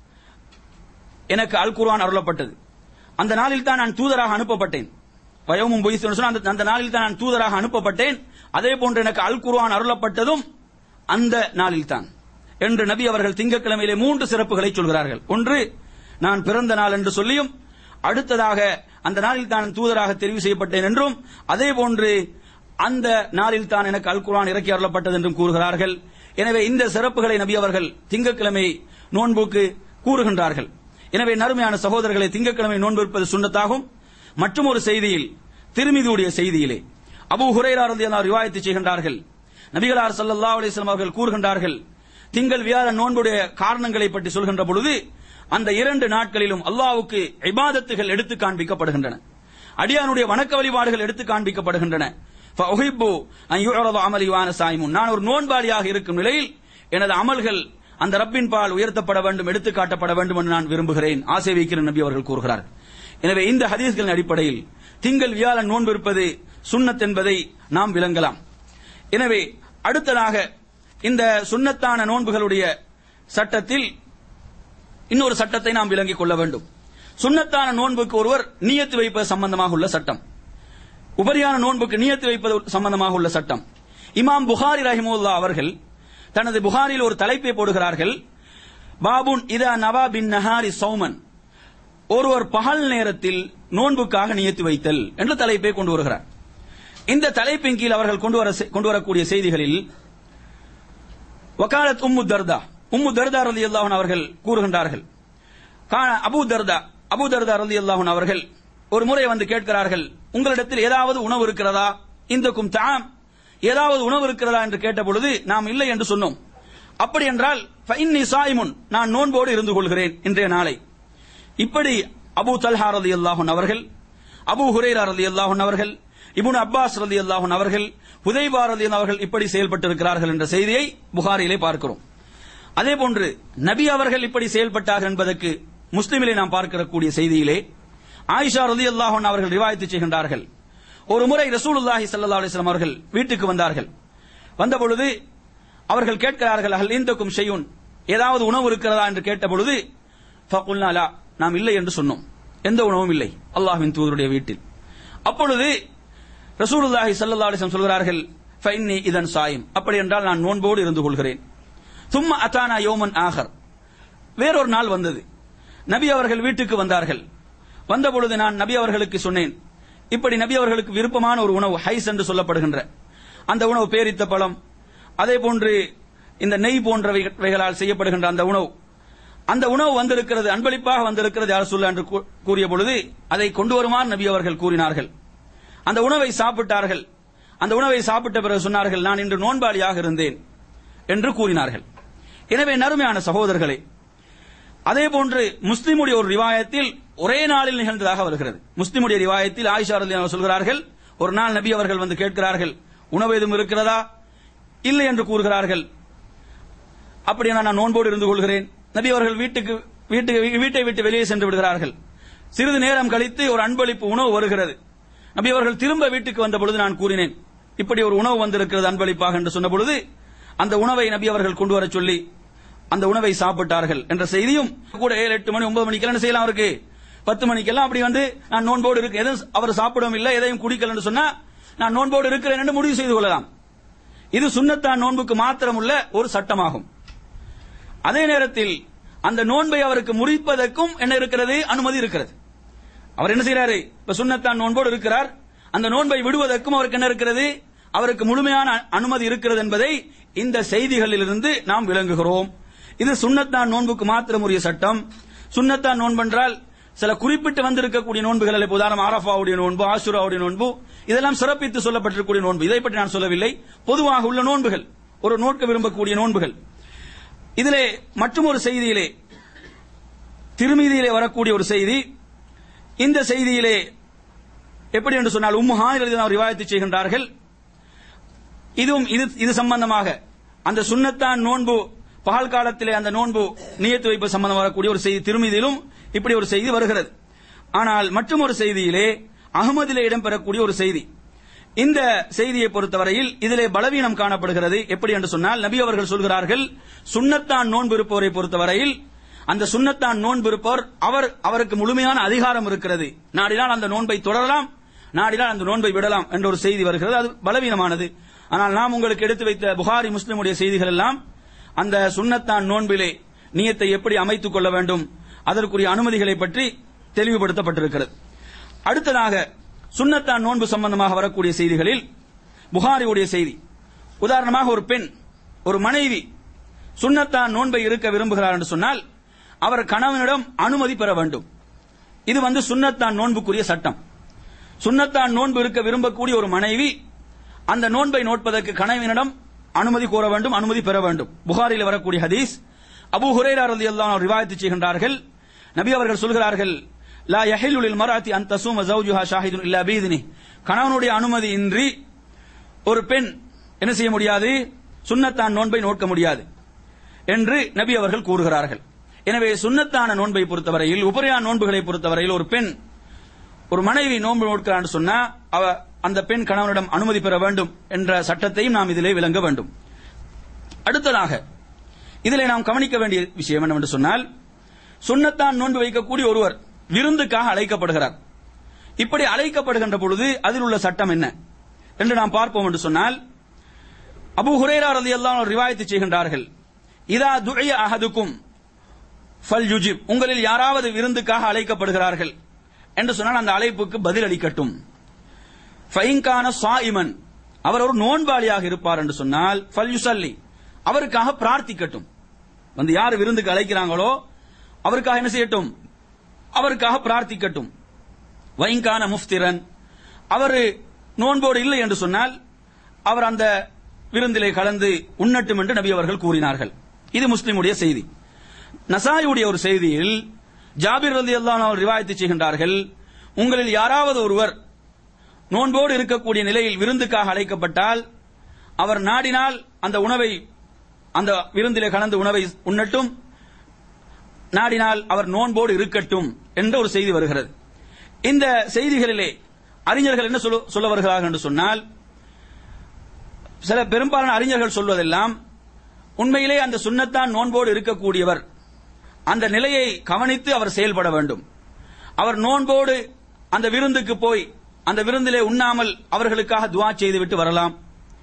எனக்கு அல் குர்ஆன் அருளப்பட்டது. அந்த நாளில் தான் நான் தூதராக அனுப்பப்பட்டேன். வயோமும் பொய் அந்த நாளில் தான் நான் தூதராக அனுப்பப்பட்டேன். அதே போன்று எனக்கு அல் குர்ஆன் அருளப்பட்டதும் அந்த நாளில் தான் என்று நபி அவர்கள் திங்கட்கிழமையிலே 3 சிறப்புகளை சொல்கிறார்கள். ஒன்று, நான் பிறந்த நாள் என்று சொல்லியும், அடுத்ததாக அந்த நாளில் தான் தூதராக தெரிவு செய்யப்பட்டேன் என்றும், அதே போன்று அந்த நாளில் தான் எனக்கு அல் குர்ஆன் இறக்கி அருளப்பட்டது என்றும் கூறுகிறார்கள். எனவே இந்த சிறப்புகளை நபி அவர்கள் திங்கட்கிழமை நோன்புக்கு கூறுகின்றார்கள். எனவே நறுமையான சகோதரர்களை, திங்கட்கிழமை நோன்பு இருப்பது சுன்னத்தாகும். மற்றும் ஒரு செய்தியில், திர்மிதியுடைய செய்தியிலே அபூ ஹுரைரா ரலியல்லாஹு அன்ஹு ரிவாயத் செய்கின்றார்கள், நபிகளார் ஸல்லல்லாஹு அலைஹி வஸல்லம் அவர்கள் கூறுகின்றார்கள், திங்கள் வியாழன் நோன்புடைய காரணங்களை பற்றி சொல்கின்ற பொழுது அந்த 2 நாட்களிலும் அல்லாஹ்வுக்கு இபாதத்துகள் எடுத்து காண்பிக்கப்படுகின்றன, அடியானுடைய வணக்க வழிபாடுகள் எடுத்து காண்பிக்கப்படுகின்றன. ஃபஉஹிப்பு அன் யுஅரத அமலி வஅன ஸாயிமுன், நான் ஒரு நோன்பாளியாக இருக்கும் நிலையில் எனது அமல்கள் அந்த ரப்பின் பால் உயர்த்தப்பட வேண்டும், எடுத்து காட்டப்பட வேண்டும் என்று நான் விரும்புகிறேன், ஆசை வைக்கிற நபி அவர்கள் கூறுகிறார். எனவே இந்த ஹதீஸ்களின் அடிப்படையில் திங்கள் வியாழன் நோன்பு இருப்பது சுன்னத் என்பதை நாம் விளங்கலாம். எனவே அடுத்ததாக இந்த சுன்னத்தான நோன்புகளுடைய சட்டத்தில் இன்னொரு சட்டத்தை நாம் விளங்கிக் கொள்ள வேண்டும். சுன்னத்தான நோன்புக்கு ஒருவர் நியத்து வைப்பது சம்பந்தமாக உள்ள சட்டம், உபரியான நோன்புக்கு நியத்து வைப்பது சம்பந்தமாக உள்ள சட்டம். இமாம் புகாரி ரஹிமஹுல்லாஹ் அவர்கள் தனது புகாரியில் ஒரு தலைப்பை போடுகிறார்கள், பாபுன் இதா நவா பின் நஹாரி சௌமன், ஒருவர் பகல் நேரத்தில் நோன்புக்காக நியத்து வைத்தல் என்ற தலைப்பை கொண்டு வருகிறார். இந்த தலைப்பின் கீழ் அவர்கள் கொண்டு வரக்கூடிய செய்திகளில் வகாலத் உம்மு தர்தா ரலியல்லாஹு அன்ஹா அவர்கள் கூறுகின்றார்கள், அபூ தர்தா ரலியல்லாஹு அன்ஹு அவர்கள் ஒரு முறை வந்து கேட்கிறார்கள், உங்களிடத்தில் ஏதாவது உணவு இருக்கிறதா, இந்தக்கும் தஆம், ஏதாவது உணவு இருக்கிறதா என்று கேட்ட பொழுது நாம் இல்லை என்று சொன்னோம். அப்படி என்றால் ஃபஇன்னி ஸாயிமுன், நான் நோன்போடு இருந்து கொள்கிறேன் இன்றைய நாளை. இப்படி அபூ தல்ஹா ரலியல்லாஹு அன்ஹு அவர்கள், அபூ ஹுரைரா ரலியல்லாஹு அன்ஹு அவர்கள், இப்னு அப்பாஸ் ரலியல்லாஹு அன்ஹு அவர்கள், ஹுதைபா ரலியல்லாஹு அவர்கள் இப்படி செயல்பட்டிருக்கிறார்கள் என்ற செய்தியை புகாரியிலே பார்க்கிறோம். அதே போன்று நபி அவர்கள் இப்படி செயல்பட்டார்கள் என்பதற்கு முஸ்லிமிலே நாம் பார்க்கக்கூடிய செய்தியிலே ஆயிஷா ரலியல்லாஹு அன்ஹா அவர்கள் ரிவாயத் செய்கின்றார்கள், ஒரு முறை ரசூலுல்லாஹி ஸல்லல்லாஹு அலைஹி வஸல்லம் அவர்கள் வீட்டுக்கு வந்தார்கள். வந்தபொழுது அவர்கள் கேட்கிறார்கள், ஹல் இந்தக்கும் ஷைஉன், ஏதாவது உணவு இருக்கிறதா என்று கேட்டபொழுது ஃபகுல்னா லா, நாம் இல்லை என்று சொன்னோம். எந்த உணவும் இல்லை அல்லாஹ்வின் தூதருடைய வீட்டில். அப்பொழுது ரசூலுல்லாஹி ஸல்லல்லாஹு அலைஹி வஸல்லம் சொல்கிறார்கள், ஃபஇன்னி இதன் சாயிம், அப்படி என்றால் நான் நோன்போடு இருந்து கொள்கிறேன். தும்ம அதானா யௌமன் ஆகர், வேறொரு நாள் வந்தது. நபி அவர்கள் வீட்டுக்கு வந்தார்கள். வந்தபொழுது நான் நபி அவர்களுக்கு சொன்னேன், இப்படி நபி அவர்களுக்கு விருப்பமான ஒரு உணவு ஹைஸ் என்று சொல்லப்படுகின்ற அந்த உணவு, பேரித்த பழம், அதே போன்று இந்த நெய் போன்றவைகளால் செய்யப்படுகின்ற அந்த உணவு வந்திருக்கிறது, அன்பளிப்பாக வந்திருக்கிறது யார் சொல்ல என்று கூறிய பொழுது அதை கொண்டு வருமாறு நபி அவர்கள் கூறினார்கள். அந்த உணவை சாப்பிட்டார்கள். அந்த உணவை சாப்பிட்ட பிறகு சொன்னார்கள், நான் இன்று நோன்பாளியாக இருந்தேன் என்று கூறினார்கள். எனவே நறுமையான சகோதரர்களே, அதே போன்று முஸ்லிமுடைய ஒரு ரிவாயத்தில் ஒரே நாளில் நிகழ்ந்ததாக வருகிறது. முஸ்லிமுடைய ரிவாயத்தில் ஆயிஷா ரலியல்லாஹு அன்ஹா சொல்கிறார்கள், ஒரு நாள் நபி அவர்கள் வந்து கேட்கிறார்கள், உணவு எதுவும் இருக்கிறதா? இல்லை என்று கூறுகிறார்கள். அப்படியே நான் நோன்போடு இருந்து கொள்கிறேன். நபி அவர்கள் வீட்டை விட்டு வெளியே சென்று விடுகிறார்கள். சிறிது நேரம் கழித்து ஒரு அன்பளிப்பு உணவு வருகிறது. நபி அவர்கள் திரும்ப வீட்டுக்கு வந்த பொழுது நான் கூறினேன், இப்படி ஒரு உணவு வந்திருக்கிறது அன்பளிப்பாக என்று சொன்ன பொழுது அந்த உணவை நபி அவர்கள் கொண்டு வர சொல்லி அந்த உணவை சாப்பிட்டார்கள் என்ற செய்தியும் கூட 7, 8 மணி 9 மணிக்கெல்லாம் என்ன செய்யலாம், அவருக்கு 10 மணிக்கெல்லாம் அப்படி வந்து நான் நோன்போடு இருக்கு, எதுவும் அவர் சாப்பிடவும் இல்லை, எதையும் குடிக்கல என்று சொன்னா நான் நோன்போடு இருக்கிறேன் என்று முடிவு செய்து கொள்ளலாம். இது சுன்னத்தான் நோன்புக்கு மாத்திரமுள்ள ஒரு சட்டமாகும். அதே நேரத்தில் அந்த நோன்பை அவருக்கு முறிப்பதற்கும் என்ன இருக்கிறது, அனுமதி இருக்கிறது. அவர் என்ன செய்யறாரு, இப்ப சுன்னத்தான் நோன்போடு இருக்கிறார், அந்த நோன்பை விடுவதற்கும் அவருக்கு என்ன இருக்கிறது, அவருக்கு முழுமையான அனுமதி இருக்கிறது என்பதை இந்த செய்திகளிலிருந்து நாம் விளங்குகிறோம். இது சுன்னத்தான் நோன்புக்கு மாத்திரம் உரிய சட்டம். சுன்னத்தான் நோன்பென்றால் சில குறிப்பிட்டு வந்திருக்கக்கூடிய நோன்புகள், உதாரணம் அரஃபாவுடைய நோன்பு, ஆஷுராவுடைய நோன்பு, இதெல்லாம் சிறப்பித்து சொல்லப்பட்டிருக்கக்கூடிய நோன்பு. இதை பற்றி நான் சொல்லவில்லை. பொதுவாக உள்ள நோன்புகள், ஒரு நோக்க விரும்பக்கூடிய நோன்புகள். இதிலே மற்றும் ஒரு செய்தியிலே, திருமீதியிலே வரக்கூடிய ஒரு செய்தி, இந்த செய்தியிலே எப்படி என்று சொன்னால் உம்மு ஹானி ரலியல்லாஹு அன்ஹா ரிவாயத்து செய்கின்றார்கள். இதுவும் இது சம்பந்தமாக அந்த சுன்னத்தான் நோன்பு பகல் காலத்திலே அந்த நோன்பு நியத்து வைப்பு சம்பந்தம் வரக்கூடிய ஒரு செய்தி திருமீதியிலும் இப்படி ஒரு செய்தி வருகிறது. ஆனால் மற்றும் ஒரு செய்தியிலே அஹ்மதிலே இடம்பெறக்கூடிய ஒரு செய்தி, இந்த செய்தியை பொறுத்தவரையில் இதிலே பலவீனம் காணப்படுகிறது. எப்படி என்று சொன்னால் நபி அவர்கள் சொல்கிறார்கள், சுன்னத்தான் நோன்பு இருப்பவரை பொறுத்தவரையில் அந்த சுன்னத்தான் நோன்பு இருப்பவர் அவருக்கு முழுமையான அதிகாரம் இருக்கிறது, நாடினால் அந்த நோன்பை தொடரலாம், நாடினால் அந்த நோன்பை விடலாம் என்ற ஒரு செய்தி வருகிறது. அது பலவீனமானது. ஆனால் நாம் உங்களுக்கு எடுத்து வைத்த புகாரி முஸ்லிமுடைய செய்திகள் எல்லாம் அந்த சுன்னத்தான் நோன்பிலே நியத்தை எப்படி அமைத்துக் கொள்ள வேண்டும், அதற்குரிய அனுமதிகளை பற்றி தெளிவுபடுத்தப்பட்டிருக்கிறது. அடுத்ததாக சுன்னத்தான் நோன்பு சம்பந்தமாக வரக்கூடிய செய்திகளில் புகாரியுடைய செய்தி, உதாரணமாக ஒரு பெண், ஒரு மனைவி சுன்னத்தான் நோன்பை இருக்க விரும்புகிறார் என்று சொன்னால் அவர் கணவனிடம் அனுமதி பெற வேண்டும். இது சுன்னத்தான் நோன்புக்குரிய சட்டம். சுன்னத்தான் நோன்பு இருக்க விரும்பக்கூடிய ஒரு மனைவி அந்த நோன்பை நோட்பதற்கு கணவனிடம் அனுமதி கோர வேண்டும், அனுமதி பெற வேண்டும். புகாரில் வரக்கூடிய ஹதீஸ், அபூ ஹுரைரா ரலியல்லாஹு அன்ஹு ரிவாயத் செய்கின்றார்கள், நபி அவர்கள் சொல்கிறார்கள், லா யஹில்லு லில் மர்அத்தி அன் தஸூம ஸௌஜுஹா ஷாஹிதுன் இல்லா பிஇذنஹி, கணவனுடைய அனுமதி இன்றி ஒரு பெண் என்ன செய்ய முடியாது, சுன்னத்தான் நோன்பை நோக்க முடியாது என்று நபி அவர்கள் கூறுகிறார்கள். எனவே சுன்னத்தான நோன்பை பொறுத்தவரையில், உபரியான நோன்புகளை பொறுத்தவரையில் ஒரு பெண், ஒரு மனைவி நோன்பு நோக்கிறான்னு சொன்னா அந்த பெண் கணவனிடம் அனுமதி பெற வேண்டும் என்ற சட்டத்தையும் நாம் இதிலே விளங்க வேண்டும். அடுத்ததாக இதிலே நாம் கவனிக்க வேண்டிய விஷயம் என்னவென்று சொன்னால், சுன்னத்தான் நோன்பு வைக்கக்கூடிய ஒருவர் விருந்துக்காக அழைக்கப்படுகிறார். இப்படி அழைக்கப்படுகின்ற பொழுது அதில் உள்ள சட்டம் என்ன என்று நாம் பார்ப்போம் என்று சொன்னால், அபூ ஹுரைரா ரலியல்லாஹு அன்ஹு ரிவாயத் செய்கின்றார்கள், இதா துஇய அஹதுக்கும் ஃபல்யுஜிப், உங்களில் யாராவது விருந்துக்காக அழைக்கப்படுகிறார்கள் என்று சொன்னால் அந்த அழைப்புக்கு பதில் அளிக்கட்டும். ஃபைன்கான ஸாயிமன், அவர் ஒரு நோன்பாளியாக இருப்பார் என்று சொன்னால் ஃபல்யுஸல்லி, அவருக்காக பிரார்த்திக்கட்டும். யார் விருந்துக்கு அழைக்கிறாங்களோ அவருக்காக என்ன செய்யட்டும், அவருக்காக பிரார்த்திக்கட்டும். வைன்கான முஃப்திரன், அவர் நோன்போடு இல்லை என்று சொன்னால் அவர் அந்த விருந்திலே கலந்து உண்ணட்டும் என்று நபி அவர்கள் கூறினார்கள். இது முஸ்லிமுடைய செய்தி. நசாயியுடைய ஒரு செய்தியில் ஜாபிர் ரலியல்லாஹு அன்ஹு ரிவாயத் செய்கின்றார்கள், உங்களில் யாராவது ஒருவர் நோன்போடு இருக்கக்கூடிய நிலையில் விருந்துக்காக அழைக்கப்பட்டால் அவர் நாடினால் அந்த உணவை, அந்த விருந்திலே கலந்து உணவை உண்ணட்டும், நாடினால் அவர் நோன்போடு இருக்கட்டும் என்ற ஒரு செய்தி வருகிறது. இந்த செய்திகளிலே அறிஞர்கள் என்ன சொல்ல வருகிறார்கள் என்று சொன்னால், சில பெரும்பாலான அறிஞர்கள் சொல்வதெல்லாம் உண்மையிலே அந்த சுன்னத்தான் நோன்போடு இருக்கக்கூடியவர் அந்த நிலையை கவனித்து அவர் செயல்பட வேண்டும். அவர் நோன்போடு அந்த விருந்துக்கு போய் அந்த விருந்திலே உண்ணாமல் அவர்களுக்காக துஆ செய்துவிட்டு வரலாம்.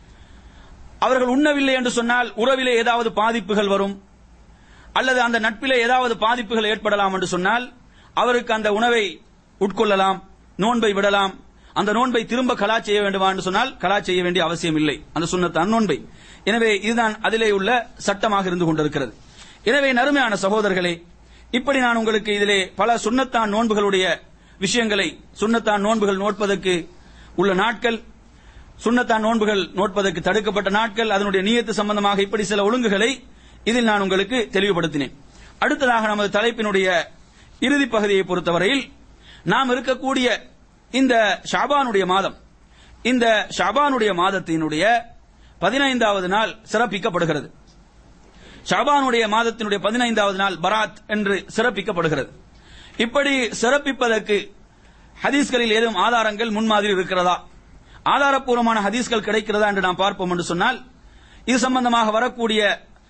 அவர்கள் உண்ணவில்லை என்று சொன்னால் உறவிலே ஏதாவது பாதிப்புகள் வரும், அல்லது அந்த நட்பிலே ஏதாவது பாதிப்புகள் ஏற்படலாம் என்று சொன்னால் அவருக்கு அந்த உணவை உட்கொள்ளலாம், நோன்பை விடலாம். அந்த நோன்பை திரும்ப கலா செய்ய வேண்டுமா என்று சொன்னால் கலா செய்ய வேண்டிய அவசியம் இல்லை, அந்த சுன்னத்தான் நோன்பை. எனவே இதுதான் அதிலே உள்ள சட்டமாக இருந்து கொண்டிருக்கிறது. எனவே நறுமையான சகோதரர்களே, இப்படி நான் உங்களுக்கு இதிலே பல சுன்னத்தான் நோன்புகளுடைய விஷயங்களை, சுன்னத்தான் நோன்புகள் நோட்பதற்கு உள்ள நாட்கள், சுன்னத்தான் நோன்புகள் நோட்பதற்கு தடுக்கப்பட்ட நாட்கள், அதனுடைய நியத்து சம்பந்தமாக இப்படி சில ஒழுங்குகளை இதில் நான் உங்களுக்கு தெளிவுபடுத்தினேன். அடுத்ததாக நமது தலைப்பினுடைய இறுதி பகுதியை பொறுத்தவரையில் நாம் இருக்கக்கூடிய இந்த ஷாபானுடைய மாதம், இந்த ஷாபானுடைய மாதத்தினுடைய 15வது நாள் சிறப்பிக்கப்படுகிறது. ஷாபானுடைய மாதத்தினுடைய 15வது நாள் பராத் என்று சிறப்பிக்கப்படுகிறது. இப்படி சிறப்பிப்பதற்கு ஹதீஸ்களில் ஏதும் ஆதாரங்கள் முன்மாதிரி இருக்கிறதா, ஆதாரப்பூர்வமான ஹதீஸ்கள் கிடைக்கிறதா என்று நாம் பார்ப்போம் என்று சொன்னால், இது சம்பந்தமாக வரக்கூடிய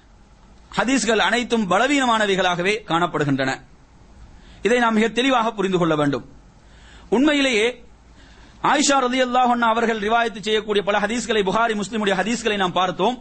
ஹதீஸ்கள் அனைத்தும் பலவீனமானவைகளாகவே காணப்படுகின்றன. இதை நாம் மிக தெளிவாக புரிந்து கொள்ள வேண்டும். உண்மையிலேயே ஆயிஷா ரலியல்லாஹு அன்ஹா அவர்கள் ரிவாயத்து செய்யக்கூடிய பல ஹதீஸ்களை, புகாரி முஸ்லிமுடைய ஹதீஸ்களை நாம் பார்த்தோம்.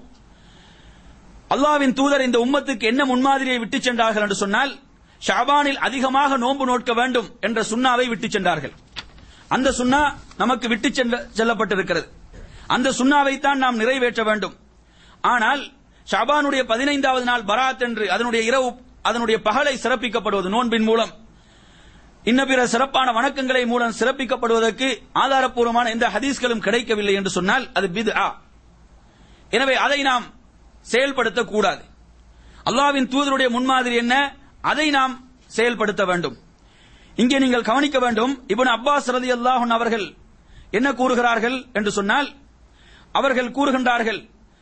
அல்லாஹ்வின் தூதர் இந்த உம்மத்துக்கு என்ன முன்மாதிரியை விட்டு சென்றார்கள் என்று சொன்னால், ஷாபானில் அதிகமாக நோன்பு நோட்க வேண்டும் என்ற சுன்னாவை விட்டு சென்றார்கள். அந்த சுன்னா நமக்கு விட்டு செல்லப்பட்டிருக்கிறது. அந்த சுன்னாவை தான் நாம் நிறைவேற்ற வேண்டும். ஆனால் ஷாபானுடைய 15வது நாள் பராத் என்று அதனுடைய இரவு, அதனுடைய பகலை சிறப்பிக்கப்படுவது நோன்பின் மூலம், இன்ன பிற சிறப்பான வணக்கங்களை மூலம் சிறப்பிக்கப்படுவதற்கு ஆதாரப்பூர்வமான எந்த ஹதீஸ்களும் கிடைக்கவில்லை என்று சொன்னால் அது பித்ஆ. எனவே அதை நாம் செயல்படுத்தக்கூடாது. அல்லாஹ்வின் தூதருடைய முன்மாதிரி என்ன, அதை நாம் செயல்படுத்த வேண்டும். இங்கே நீங்கள் கவனிக்க வேண்டும், இப்னு அப்பாஸ் ரலியல்லாஹு அன்ஹு அவர்கள் என்ன கூறுகிறார்கள் என்று சொன்னால், அவர்கள் கூறுகின்றார்கள்,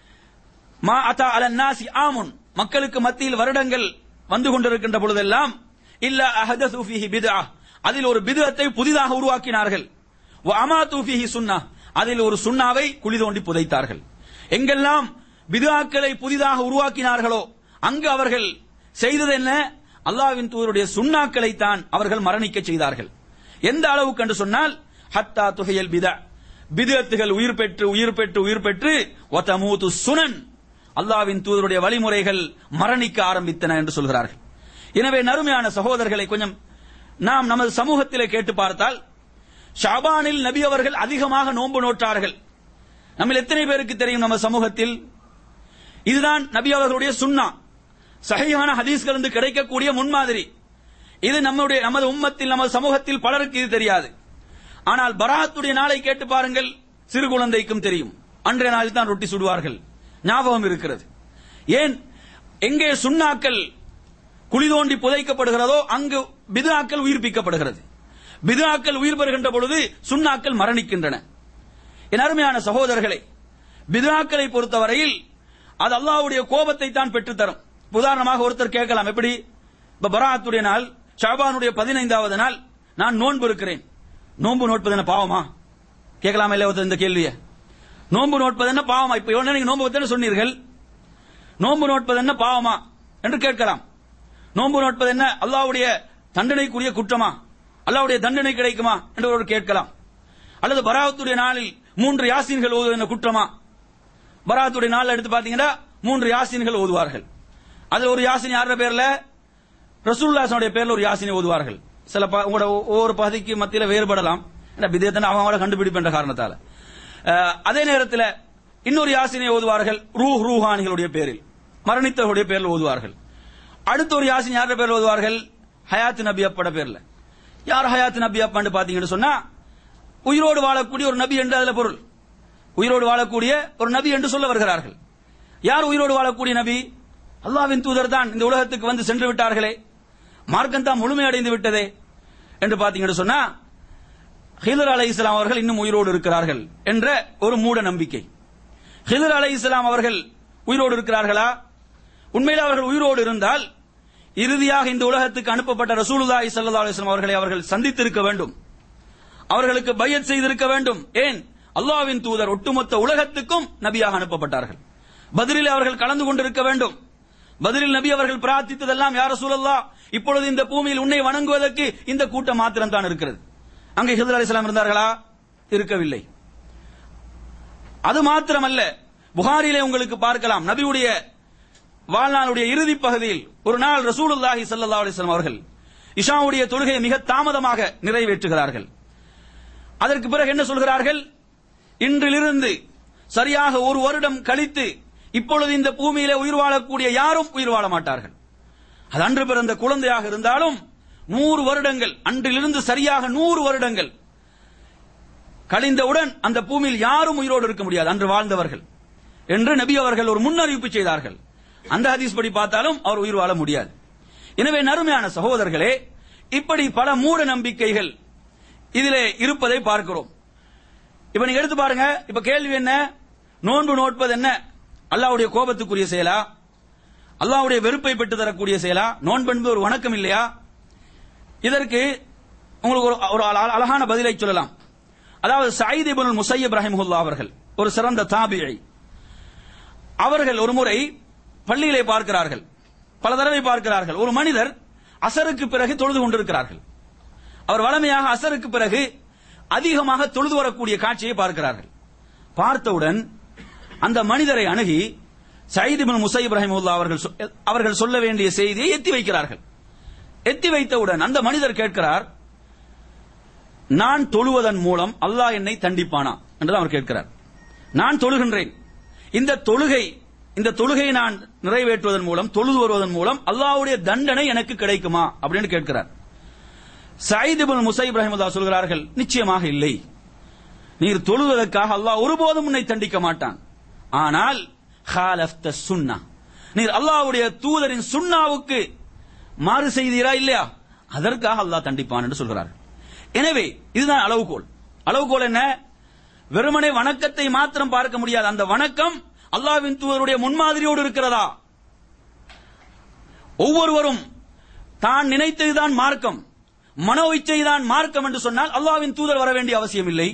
மா அத்தா அலன் நாசி ஆமுன், மக்களுக்கு மத்தியில் வருடங்கள் வந்து கொண்டிருக்கின்ற பொழுதெல்லாம் இல்லா அஹதது ஃபீஹி பித்ஆ, அதில் ஒரு பித்அத்தை புதிதாக உருவாக்கினார்கள். வ அமாது ஃபீஹி சுன்னah, அதில் ஒரு சுன்னாவை குழி தோண்டி புதைத்தார்கள். எங்கெல்லாம் பித்ஆக்களை புதிதாக உருவாக்கினார்களோ அங்கு அவர்கள் செய்தது என்ன, அல்லாஹ்வின் தூதருடைய சுன்னாக்களை தான் அவர்கள் மரணிக்க செய்தார்கள். எந்த அளவுக்கு என்று சொன்னால், ஹத்தா துஹியல் பித்ஆ, பித்அத்துகள் உயிர் பெற்று உயிர் பெற்று உயிர் பெற்று வ தமூது சுனன், அல்லாஹ்வின் தூதருடைய வழிமுறைகள் மரணிக்க ஆரம்பித்தன என்று சொல்கிறார்கள். எனவே நறுமையான சகோதரர்களை, கொஞ்சம் நாம் நமது சமூகத்திலே கேட்டு பார்த்தால், ஷாபானில் நபி அவர்கள் அதிகமாக நோன்பு நோற்றார்கள். நம்ம எத்தனை பேருக்கு தெரியும் நம்ம சமூகத்தில் இதுதான் நபி அவர்களுடைய சுன்னா, சஹீஹான ஹதீஸ்கள் இருந்து கிடைக்கக்கூடிய முன்மாதிரி. இது நமது உம்மத்தில், நமது சமூகத்தில் பலருக்கு இது தெரியாது. ஆனால் பராத்துடைய நாளை கேட்டு பாருங்கள், சிறு குழந்தைக்கும் தெரியும். அன்றைய நாளில் தான் ரொட்டி சுடுவார்கள், ஞாபகம் இருக்கிறது. ஏன், எங்கே சுன்னாக்கள் குழி தோண்டி புதைக்கப்படுகிறதோ அங்கு பித்ஆக்கள் உயிர்ப்பிக்கப்படுகிறது. பித்ஆக்கள் உயிர் பெறுகின்ற பொழுது சுன்னாக்கள் மரணிக்கின்றன. என் அருமையான சகோதரர்களே, பித்ஆக்களை பொறுத்தவரையில் அது அல்லாஹ்வுடைய கோபத்தை தான் பெற்றுத்தரும். உதாரணமாக ஒருத்தர் கேட்கலாம், எப்படி, இப்ப பராத்துடைய நாள், ஷாபானுடைய 15வது நாள், நான் நோன்பு இருக்கிறேன், நோன்பு நோட்பது என்ன பாவமா? கேட்கலாமா இல்லையா ஒருத்தர் இந்த கேள்வியை? நோன்பு நோட்பது என்ன பாவமா? இப்ப நீங்க நோன்பு வைத்தேன்னு சொன்னீர்கள், நோன்பு நோட்பது என்ன பாவமா என்று கேட்கலாம். நோன்பு நோட்பது என்ன அல்லாஹ்வுடைய தண்டனைக்குரிய குற்றமா, அல்லாஹ்வுடைய தண்டனை கிடைக்குமா என்று ஒரு கேட்கலாம். அல்லது பராத்துடைய நாளில் 3 யாசீன்கள் ஓதுவது என்ன குற்றமா? பராத்துடைய நாள் எடுத்து பாத்தீங்கன்னா 3 யாசீன்கள் ஓதுவார்கள். அதுல ஒரு யாசீன் யார பேர்ல, ரசூலுல்லாஹ் ஸல்லல்லாஹு பேர்ல ஒரு யாசீனை ஓதுவார்கள். சில உங்களோட ஒவ்வொரு பகுதிக்கு மத்தியில வேறுபடலாம், பிதஅத்தை அவங்க கண்டுபிடிப்பென்ற காரணத்தால. அதே நேரத்தில் இன்னொரு யாசீனை ஓதுவார்கள் ரூஹானிகளுடைய பேரில், மரணித்தவருடைய பேரில் ஓதுவார்கள். அடுத்த ஒரு யாசீன் யார பேர்ல ஓதுவார்கள், ஹயாத் நபி அப்பட பேர்ல. யார் ஹயாத் நபி அப்பான்னு பாத்தீங்கன்னு சொன்னா, உயிரோடு வாழக்கூடிய ஒரு நபி என்று அதுல பொருள். உயிரோடு வாழக்கூடிய ஒரு நபி என்று சொல்ல வருகிறார்கள். யார் உயிரோடு வாழக்கூடிய நபி? அல்லாஹ்வின் தூதர் தான் இந்த உலகத்துக்கு வந்து சென்று விட்டார்களே, மார்க்கம் தான் முழுமையடைந்து விட்டதே என்று பாத்தீங்கன்னு சொன்னா, ஹிதர் அலைஹிஸ்ஸலாம் அவர்கள் இன்னும் உயிரோடு இருக்கிறார்கள் என்ற ஒரு மூட நம்பிக்கை. ஹிதர் அலைஹிஸ்ஸலாம் அவர்கள் உயிரோடு இருக்கிறார்களா? உண்மையிலே அவர்கள் உயிரோடு இருந்தால் இறுதியாக இந்த உலகத்துக்கு அனுப்பப்பட்ட ரசூலுல்லாஹி ஸல்லல்லாஹு அலைஹி வஸல்லம் அவர்களை அவர்கள் சந்தித்திருக்க வேண்டும். அவர்களுக்கு பையத் செய்திருக்க வேண்டும். ஏன்? அல்லாஹ்வின் தூதர் ஒட்டுமொத்த உலகத்துக்கும் நபியாக அனுப்பப்பட்டார்கள். பத்ரில் அவர்கள் கலந்து கொண்டிருக்க வேண்டும். பத்ரில் நபி அவர்கள் பிரார்த்தித்ததெல்லாம், யா ரசூலல்லாஹ், இப்பொழுது இந்த பூமியில் உன்னை வணங்குவதற்கு இந்த கூட்டம் மாத்திரம் தான் இருக்கிறது. அங்கே ஹிதர் அலைஹிஸ்ஸலாம் இருந்தார்களா? இருக்கவில்லை. அது மாத்திரமல்ல, புகாரிலே உங்களுக்கு பார்க்கலாம், நபியுடைய வாழ்நாளுடைய இறுதி பகுதியில் ஒரு நாள் ரசூலுல்லாஹி ஸல்லல்லாஹு அலைஹி வஸல்லம் அவர்கள் இஷாவுடைய தொழுகையை மிக தாமதமாக நிறைவேற்றுகிறார்கள். அதற்கு பிறகு என்ன சொல்கிறார்கள்? இன்றிலிருந்து சரியாக ஒரு வருடம் கழித்து இப்பொழுது இந்த பூமியிலே உயிர் வாழக்கூடிய யாரும் உயிர் வாழ மாட்டார்கள். அது அன்று பிறந்த குழந்தையாக இருந்தாலும் 100 வருடங்கள், அன்றிலிருந்து சரியாக 100 வருடங்கள் கழிந்தவுடன் அந்த பூமியில் யாரும் உயிரோடு இருக்க முடியாது, அன்று வாழ்ந்தவர்கள் என்று நபி அவர்கள் ஒரு முன்னறிவிப்பு செய்தார்கள். அந்த ஹதீஸ் படி பார்த்தாலும் அவர் உயிர் வாழ முடியாது. எனவே நறுமையான சகோதரர்களே, இப்படி பல மூட நம்பிக்கைகள் இதிலே இருப்பதை பார்க்கிறோம். இப்ப நீங்க எடுத்து பாருங்க. இப்ப கேள்வி என்ன? நோன்பு நோட்பது என்ன அல்லாஹ்வுடைய கோபத்துக்குரிய செயலா? அல்லாஹ்வுடைய வெறுப்பை பெற்று தரக்கூடிய செயலா? நோன்பு என்பது ஒரு வணக்கம் இல்லையா? இதற்கு உங்களுக்கு ஒரு அழகான பதிலை சொல்லலாம். அதாவது சயீத் இப்னுல் முஸய்யிப் ரஹிமஹுல்லாஹ் அவர்கள் ஒரு சிறந்த தாபிஈ. அவர்கள் ஒரு முறை பள்ளியிலே பார்க்கிறார்கள், பல தடவை பார்க்கிறார்கள், ஒரு மனிதர் அசருக்கு பிறகு தொழுது கொண்டிருக்கிறார்கள். அவர் வளமையாக அசருக்கு பிறகு அதிகமாக தொழுது வரக்கூடிய காட்சியை பார்க்கிறார்கள். பார்த்தவுடன் அந்த மனிதரை அணுகி சயீத் இப்னுல் முஸய்யிப் ரஹிமஹுல்லாஹ் அவர்கள் சொல்ல வேண்டிய செய்தியை எத்தி வைக்கிறார்கள். எத்தி வைத்தவுடன் அந்த மனிதர் கேட்கிறார், நான் தொழுவதன் மூலம் அல்லாஹ் என்னை தண்டிப்பானா என்று அவர் கேட்கிறார். நான் தொழுகின்றேன், இந்த தொழுகை நான் நிறைவேற்றுவதன் மூலம், தொழுது வருவதன் மூலம் அல்லாஹ்வுடைய தண்டனை எனக்கு கிடைக்குமா அப்படின்னு கேட்கிறார். சயீத் இப்னுல் முஸய்யிப் ரஹிமஹுல்லாஹ் சொல்கிறார்கள், நிச்சயமாக இல்லை. நீர் தொழுவதற்காக அல்லாஹ் ஒருபோதும் உன்னை தண்டிக்க மாட்டான். ஆனால் ஹாலஃப்த சுன்னா, நீர் அல்லாஹ்வுடைய தூதரின் சுன்னாவுக்கு மாறு செய்தீரா இல்லையா, அதற்காக அல்லாஹ் தண்டிப்பான் என்று சொல்கிறார். எனவே இதுதான் அளவுகோல். அளவுகோல் என்ன? வெறுமனே வணக்கத்தை மாத்திரம் பார்க்க முடியாது. அந்த வணக்கம் அல்லாஹ்வின் தூதருடைய முன்மாதிரியோடு இருக்கிறதா? ஒவ்வொருவரும் தான் நினைத்ததுதான் மார்க்கம், மனோ இச்சைதான் மார்க்கம் என்று சொன்னால் அல்லாஹ்வின் தூதர் வர வேண்டிய அவசியம் இல்லை,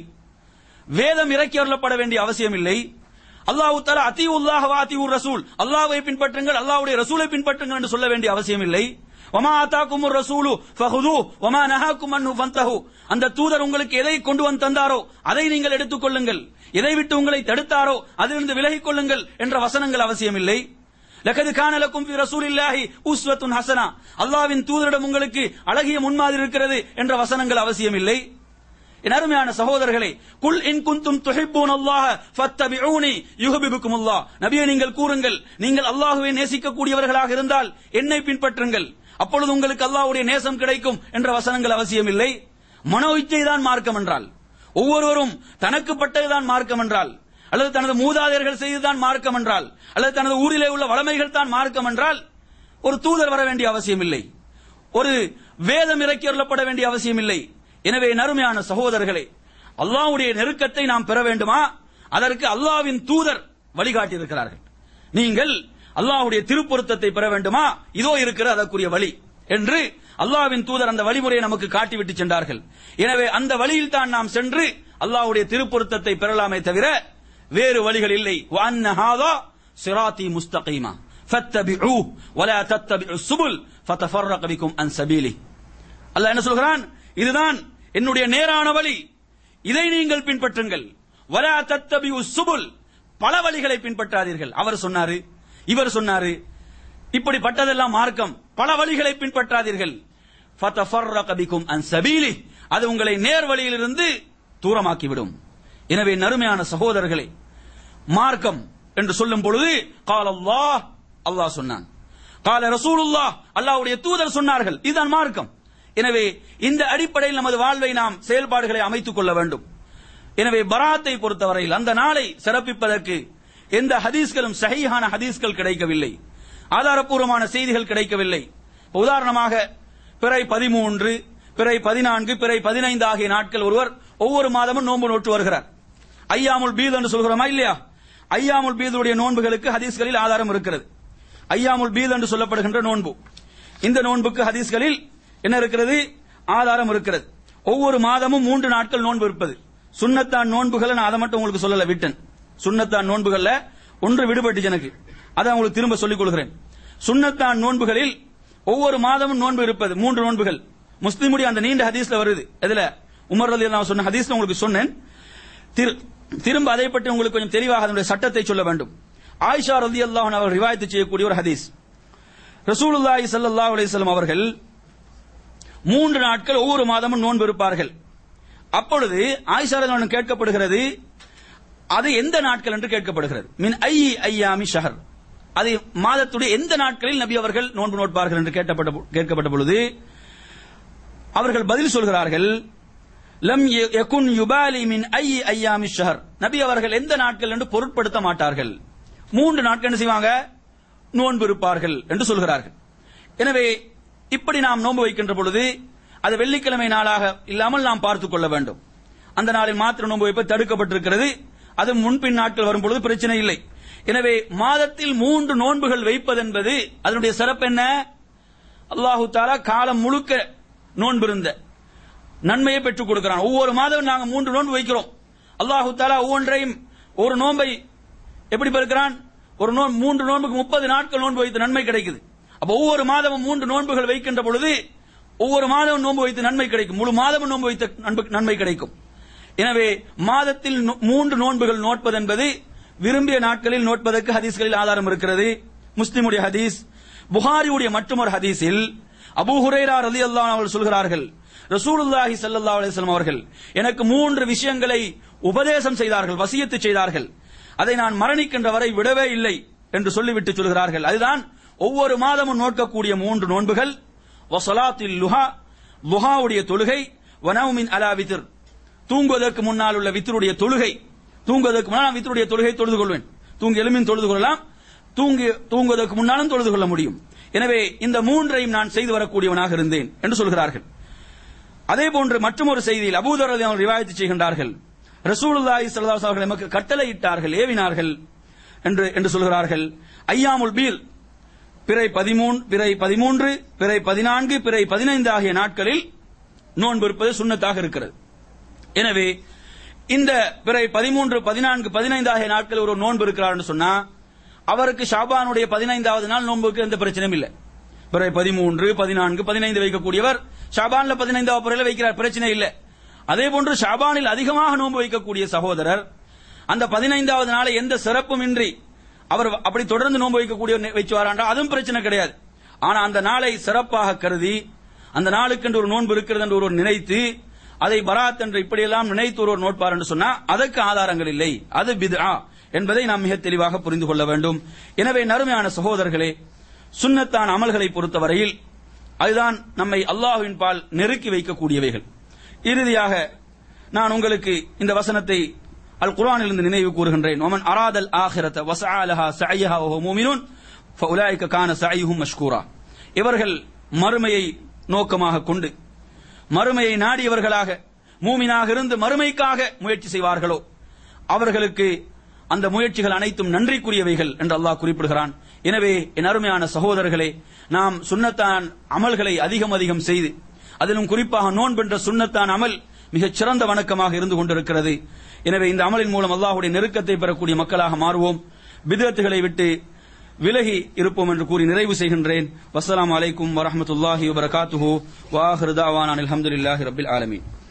வேதம் இறக்கி அருளப்பட வேண்டிய அவசியம் இல்லை. அல்லாஹ் தஆலா அத்தீஉல்லாஹ் வ அத்தீஉர் ரசூல், அல்லாஹ்வை பின்பற்றுங்கள், அல்லாஹ்வுடைய ரசூலை பின்பற்றுங்கள் என்று சொல்ல வேண்டிய அவசியம் இல்லை. வமா ஆதாகுமுர் ரசூலு ஃபஹுது வமா நஹாகும் அன்ஹு ஃபன்தஹு, அந்த தூதர் உங்களுக்கு எதை கொண்டு வந்து தந்தாரோ அதை நீங்கள் எடுத்துக் கொள்ளுங்கள், எதை விட்டு உங்களை தடுத்தாரோ அதிலிருந்து விலகிக் கொள்ளுங்கள் என்ற வசனங்கள் அவசியம் இல்லை. லகத் கான லக்கும் ஃபீ ரசூலில்லாஹி உஸ்வத்துன் ஹஸனா, அல்லாஹ்வின் தூதரிடம் உங்களுக்கு அழகிய முன்மாதிரி இருக்கிறது என்ற வசனங்கள் அவசியம் இல்லை. என் அருமையான சகோதரர்களே, குல் இன் குன்தும் துஹிப்பூனல்லாஹ ஃபத்தபிஊனி யுஹிப்புக்குமுல்லாஹ், நபியே நீங்கள் கூறுங்கள், நீங்கள் அல்லாஹ்வை நேசிக்கக்கூடியவர்களாக இருந்தால் என்னை பின்பற்றுங்கள், அப்பொழுது உங்களுக்கு அல்லாஹ்வுடைய நேசம் கிடைக்கும் என்ற வசனங்கள் அவசியம் இல்லை. மனோ இச்சை தான் மார்க்கம் என்றால், ஒவ்வொருவரும் தனக்கு பட்டதுதான் மார்க்கம் என்றால், அல்லது தனது மூதாதையர்கள் செய்துதான் மார்க்கம் என்றால், அல்லது தனது ஊரிலே உள்ள வளமைகள் தான் மார்க்கம் என்றால் ஒரு தூதர் வர வேண்டிய அவசியம் இல்லை, ஒரு வேதம் இறக்கி அருளப்பட வேண்டிய அவசியம் இல்லை. எனவே நறுமையான சகோதரர்களே, அல்லாஹ்வுடைய நெருக்கத்தை நாம் பெற வேண்டுமா? அதற்கு அல்லாஹ்வின் தூதர் வழிகாட்டி இருக்கிறார்கள். நீங்கள் அல்லாஹ்வுடைய திருப்பொருத்தத்தை பெற வேண்டுமா? இதோ இருக்கிற அதற்குரிய வழி என்று அல்லாஹ்வின் தூதர் அந்த வழிமுறையை நமக்கு காட்டிவிட்டு சென்றார்கள். எனவே அந்த வழியில் தான் நாம் சென்று அல்லாஹ்வுடைய திருப்பொருத்தத்தை பெறலாமே தவிர வேறு வழிகள் இல்லை. வஅன்ன ஹாதா சிராத்தி முஸ்தகீமா ஃபத்தபிஊ வலா தத்தபிஉஸ் சுபுல் ஃபதஃபர்ரக பிகும் அன் சபீலி. அல்லாஹ் என்ன சொல்கிறான்? இதுதான் என்னுடைய நேரான வழி, இதை நீங்கள் பின்பற்றுங்கள். வலா தத்தபிஉஸ் சுபுல், பல வழிகளை பின்பற்றாதீர்கள். அவர் சொன்னாரு, இவர் சொன்னாரு, இப்படிப்பட்டதெல்லாம் மார்க்கம், பல வழிகளை பின்பற்றாதீர்கள். ஃபதஃபர்ரக பிகும் அன் சபீலி, அது உங்களை நேர் வழியிலிருந்து தூரமாக்கிவிடும். எனவே நறுமையான சகோதரர்களே, மார்க்கம் என்று சொல்லும் பொழுது கால அல்லாஹ், அல்லாஹ் சொன்னான், கால ரசூலுல்லாஹ், அல்லாஹ்வுடைய தூதர் சொன்னார்கள், இதுதான் மார்க்கம். எனவே இந்த அடிப்படையில் நமது வாழ்வை நாம் செயல்பாடுகளை அமைத்துக் கொள்ள வேண்டும். எனவே பராத்தை பொறுத்தவரையில் அந்த நாளை சிறப்பிப்பதற்கு எந்த ஹதீஸ்களும் சஹீஹான ஹதீஸ்கள் கிடைக்கவில்லை, ஆதாரப்பூர்வமான செய்திகள் கிடைக்கவில்லை. உதாரணமாக பிறை 13, பிறை 14, பிறை 15 ஆகிய நாட்கள் ஒருவர் ஒவ்வொரு மாதமும் நோன்பு நோட்டு வருகிறார். ஐயாமுல் பீத் என்று சொல்கிறோமா இல்லையா? ஐயாமுல் பீதுடைய நோன்புகளுக்கு ஹதீஸ்களில் ஆதாரம் இருக்கிறது. ஐயாமுல் பீத் என்று சொல்லப்படுகின்ற நோன்பு, இந்த நோன்புக்கு ஹதீஸ்களில் என்ன இருக்கிறது? ஆதாரம் இருக்கிறது. ஒவ்வொரு மாதமும் 3 நாட்கள் நோன்பு இருப்பது. சுன்னத்தான் நோன்புகளை நான் அதை மட்டும் உங்களுக்கு சொல்லல விட்டேன். சுன்னத்தான் நோன்புகள்ல ஒன்று விடுபட்டு எனக்கு அதை உங்களுக்கு திரும்ப சொல்லிக் கொள்கிறேன். சுன்னத்தான் நோன்புகளில் ஒவ்வொரு மாதமும் நோன்பு இருப்பது 3 நோன்புகள். முஸ்லிமுடைய அந்த நீண்ட ஹதீஸ்ல வருது. இதுல உமர் ரலியல்லாஹு சொன்ன ஹதீஸ்ல உங்களுக்கு சொன்னேன். திரும்ப அதை பற்றி உங்களுக்கு கொஞ்சம் தெளிவாக அதனுடைய சட்டத்தை சொல்ல வேண்டும். ஆயிஷா ரலியல்லாஹு அன்ஹா அவர்கள் ரிவாயத் செய்யக்கூடிய ஒரு ஹதீஸ். ரசூலுல்லாஹி ஸல்லல்லாஹு அலைஹி வஸல்லம் அவர்கள் 3 நாட்கள் ஒவ்வொரு மாதமும் நோன்பு இருப்பார்கள். அப்பொழுது ஆயிஷா ரலியல்லாஹு அன்ஹா கேட்கப்படுகிறது, அது எந்த நாட்கள் என்று கேட்கப்படுகிறது. மின் ஐயி ஐயாமி ஷஹர், அது மாதத்துடைய எந்த நாட்களில் நபி அவர்கள் நோன்பு நோட்பார்கள் என்று கேட்கப்பட்ட பொழுது அவர்கள் பதில் சொல்கிறார்கள், லம் யகுன் யுபாலி மின் ஐயி ஐயாமி ஷஹர், நபி அவர்கள் எந்த நாட்கள் என்று பொருட்படுத்த மாட்டார்கள். 3 நாட்கள் என்ன செய்வாங்க, நோன்பு இருப்பார்கள் என்று சொல்கிறார்கள். எனவே இப்படி நாம் நோன்பு வைக்கின்ற பொழுது அது வெள்ளிக்கிழமை நாளாக இல்லாமல் நாம் பார்த்துக் கொள்ள வேண்டும். அந்த நாளில் மாத்திரம் நோன்பு வைப்பது தடுக்கப்பட்டிருக்கிறது. அது முன்பின் நாட்கள் வரும் பொழுது பிரச்சனை இல்லை. எனவே மாதத்தில் 3 நோன்புகள் வைப்பது என்பது அதனுடைய சிறப்பு என்ன? அல்லாஹு தஆலா காலம் முழுக்க நோன்பிருந்த நன்மையை பெற்றுக் கொடுக்கிறான். ஒவ்வொரு மாதம் நாங்கள் 3 நோன்பு வைக்கிறோம். அல்லாஹு தஆலா ஒவ்வொன்றையும் ஒரு நோன்பை எப்படி பெறுகிறான்? ஒரு 3 நோன்புக்கு 30 நாட்கள் நோன்பு வைத்து நன்மை கிடைக்குது. அப்ப ஒவ்வொரு மாதமும் 3 நோன்புகள் வைக்கின்ற பொழுது ஒவ்வொரு மாதமும் நோன்பு வைத்து நன்மை கிடைக்கும். முழு மாதமும் நோன்பு வைத்த நன்மை கிடைக்கும். எனவே மாதத்தில் 3 நோன்புகள் நோட்பது என்பது விரும்பிய நாட்களில் நோட்பதற்கு ஹதீஸ்களில் ஆதாரம் இருக்கிறது. முஸ்லிமுடைய ஹதீஸ், புகாரியுடைய மற்றொரு ஹதீஸில் அபூ ஹுரைரா ரலியல்லாஹு அன்ஹு அவர்கள் சொல்கிறார்கள், ரசூலுல்லாஹி ஸல்லல்லாஹு அலைஹி வஸல்லம் அவர்கள் எனக்கு 3 விஷயங்களை உபதேசம் செய்தார்கள், வசியத்து செய்தார்கள். அதை நான் மரணிக்கின்ற வரை விடவே இல்லை என்று சொல்லிவிட்டு சொல்கிறார்கள். அதுதான் ஒவ்வொரு மாதமும் நோக்கக்கூடிய 3 நோன்புகள், வஸலாத்தில் லுஹா, லுஹாவுடைய தொழுகை, வனௌமின் அலா வித்ர், தூங்குவதற்கு முன்னால் உள்ள வித்ருடைய தொழுகை. தூங்குவதற்கு முன்னால் வித்ருடைய தொழுகை தொழுது கொள்வேன். தூங்கி எழுமின் தொழுது கொள்ளலாம், தூங்குவதற்கு முன்னாலும் தொழுது கொள்ள முடியும். எனவே இந்த 3ஐயும் நான் செய்து வரக்கூடியவனாக இருந்தேன் என்று சொல்கிறார்கள். அதே போன்று மற்றொரு செய்தியில் அபூ தர் ரலியல்லாஹு அன்ஹு ரிவாயத் செய்கின்றார்கள், ரசூலுல்லாஹி ஸல்லல்லாஹு அலைஹி வஸல்லம் நமக்கு கட்டளையிட்டார்கள், ஏவினார்கள் என்று சொல்கிறார்கள். ஐயாமுல் பீர், பிறை 13, பிறை 14, பிறை 15 ஆகிய நாட்களில் நோன்பு இருப்பது சுன்னத்தாக இருக்கிறது. எனவே இந்த பிறை 13, 14, 15 ஆகிய நாட்களில் ஒரு நோன்பு இருக்கிறார் என்று சொன்னா அவருக்கு ஷாபானுடைய 15வது நாள் நோன்புக்கு எந்த பிரச்சனையும் இல்லை. பிறை 13, 14, 15 வைக்கக்கூடியவர் ஷாபான்ல 15வது பிறையில வைக்கிறார், பிரச்சனை இல்லை. அதே போன்று ஷாபானில் அதிகமாக நோன்பு வைக்கக்கூடிய சகோதரர் அந்த 15வது நாளை எந்த சிறப்பும் இன்றி அவர் அப்படி தொடர்ந்து நோன்பு வைக்கக்கூடிய வைச்சுவாராண்டா அதுவும் பிரச்சனை கிடையாது. ஆனா அந்த நாளை சிறப்பாக கருதி அந்த நாளுக்கென்று ஒரு நோன்பு இருக்கிறது என்று ஒருவர் நினைத்து அதை பராத் என்று இப்படியெல்லாம் நினைத்து ஒருவர் நோட்பார் என்று சொன்னா அதற்கு ஆதாரங்கள் இல்லை, அது பித்ஆ என்பதை நாம் மிக தெளிவாக புரிந்து கொள்ள வேண்டும். எனவே நறுமையான சகோதரர்களே, சுன்னத்தான அமல்களை பொறுத்தவரையில் அதுதான் நம்மை அல்லாஹ்வின் பால் நெருக்கி வைக்கக்கூடியவைகள். இறுதியாக நான் உங்களுக்கு இந்த வசனத்தை அல் குர்ஆனிலிருந்து நினைவு கூறுகின்றேன். வமன் அராதல் ஆகிரத வஸஅலஹா ஸஅய்ஹா வஹுவ முஃமினுன் ஃபஉலாயிக கான ஸஅய்ஹும் மஷ்கூரா. இவர்கள் மறுமையை நோக்கமாக கொண்டு மறுமையை நாடியவர்களாக மூமினாக இருந்து மறுமைக்காக முயற்சி செய்வார்களோ அவர்களுக்கு அந்த முயற்சிகள் அனைத்தும் நன்றிக்குரியவைகள் என்று அல்லாஹ் குறிப்பிடுகிறான். எனவே என் அருமையான சகோதரர்களே, நாம் சுன்னத்தான் அமல்களை அதிகம் செய்து அதிலும் குறிப்பாக நோன்பென்ற சுன்னத்தான் அமல் மிகச் சிறந்த வணக்கமாக இருந்து கொண்டிருக்கிறது. எனவே இந்த அமலின் மூலம் அல்லாஹ்வுடைய நெருக்கத்தை பெறக்கூடிய மக்களாக மாறுவோம், பித்அத்துகளை விட்டு விலகி இருப்போம் என்று கூறி நிறைவு செய்கின்றேன். வஸ்ஸலாமு அலைக்கும் வரஹ்மத்துல்லாஹி வபரகாத்துஹு வ ஆகிரு தஅவானா அல்ஹம்துலில்லாஹி ரப்பில் ஆலமீன்.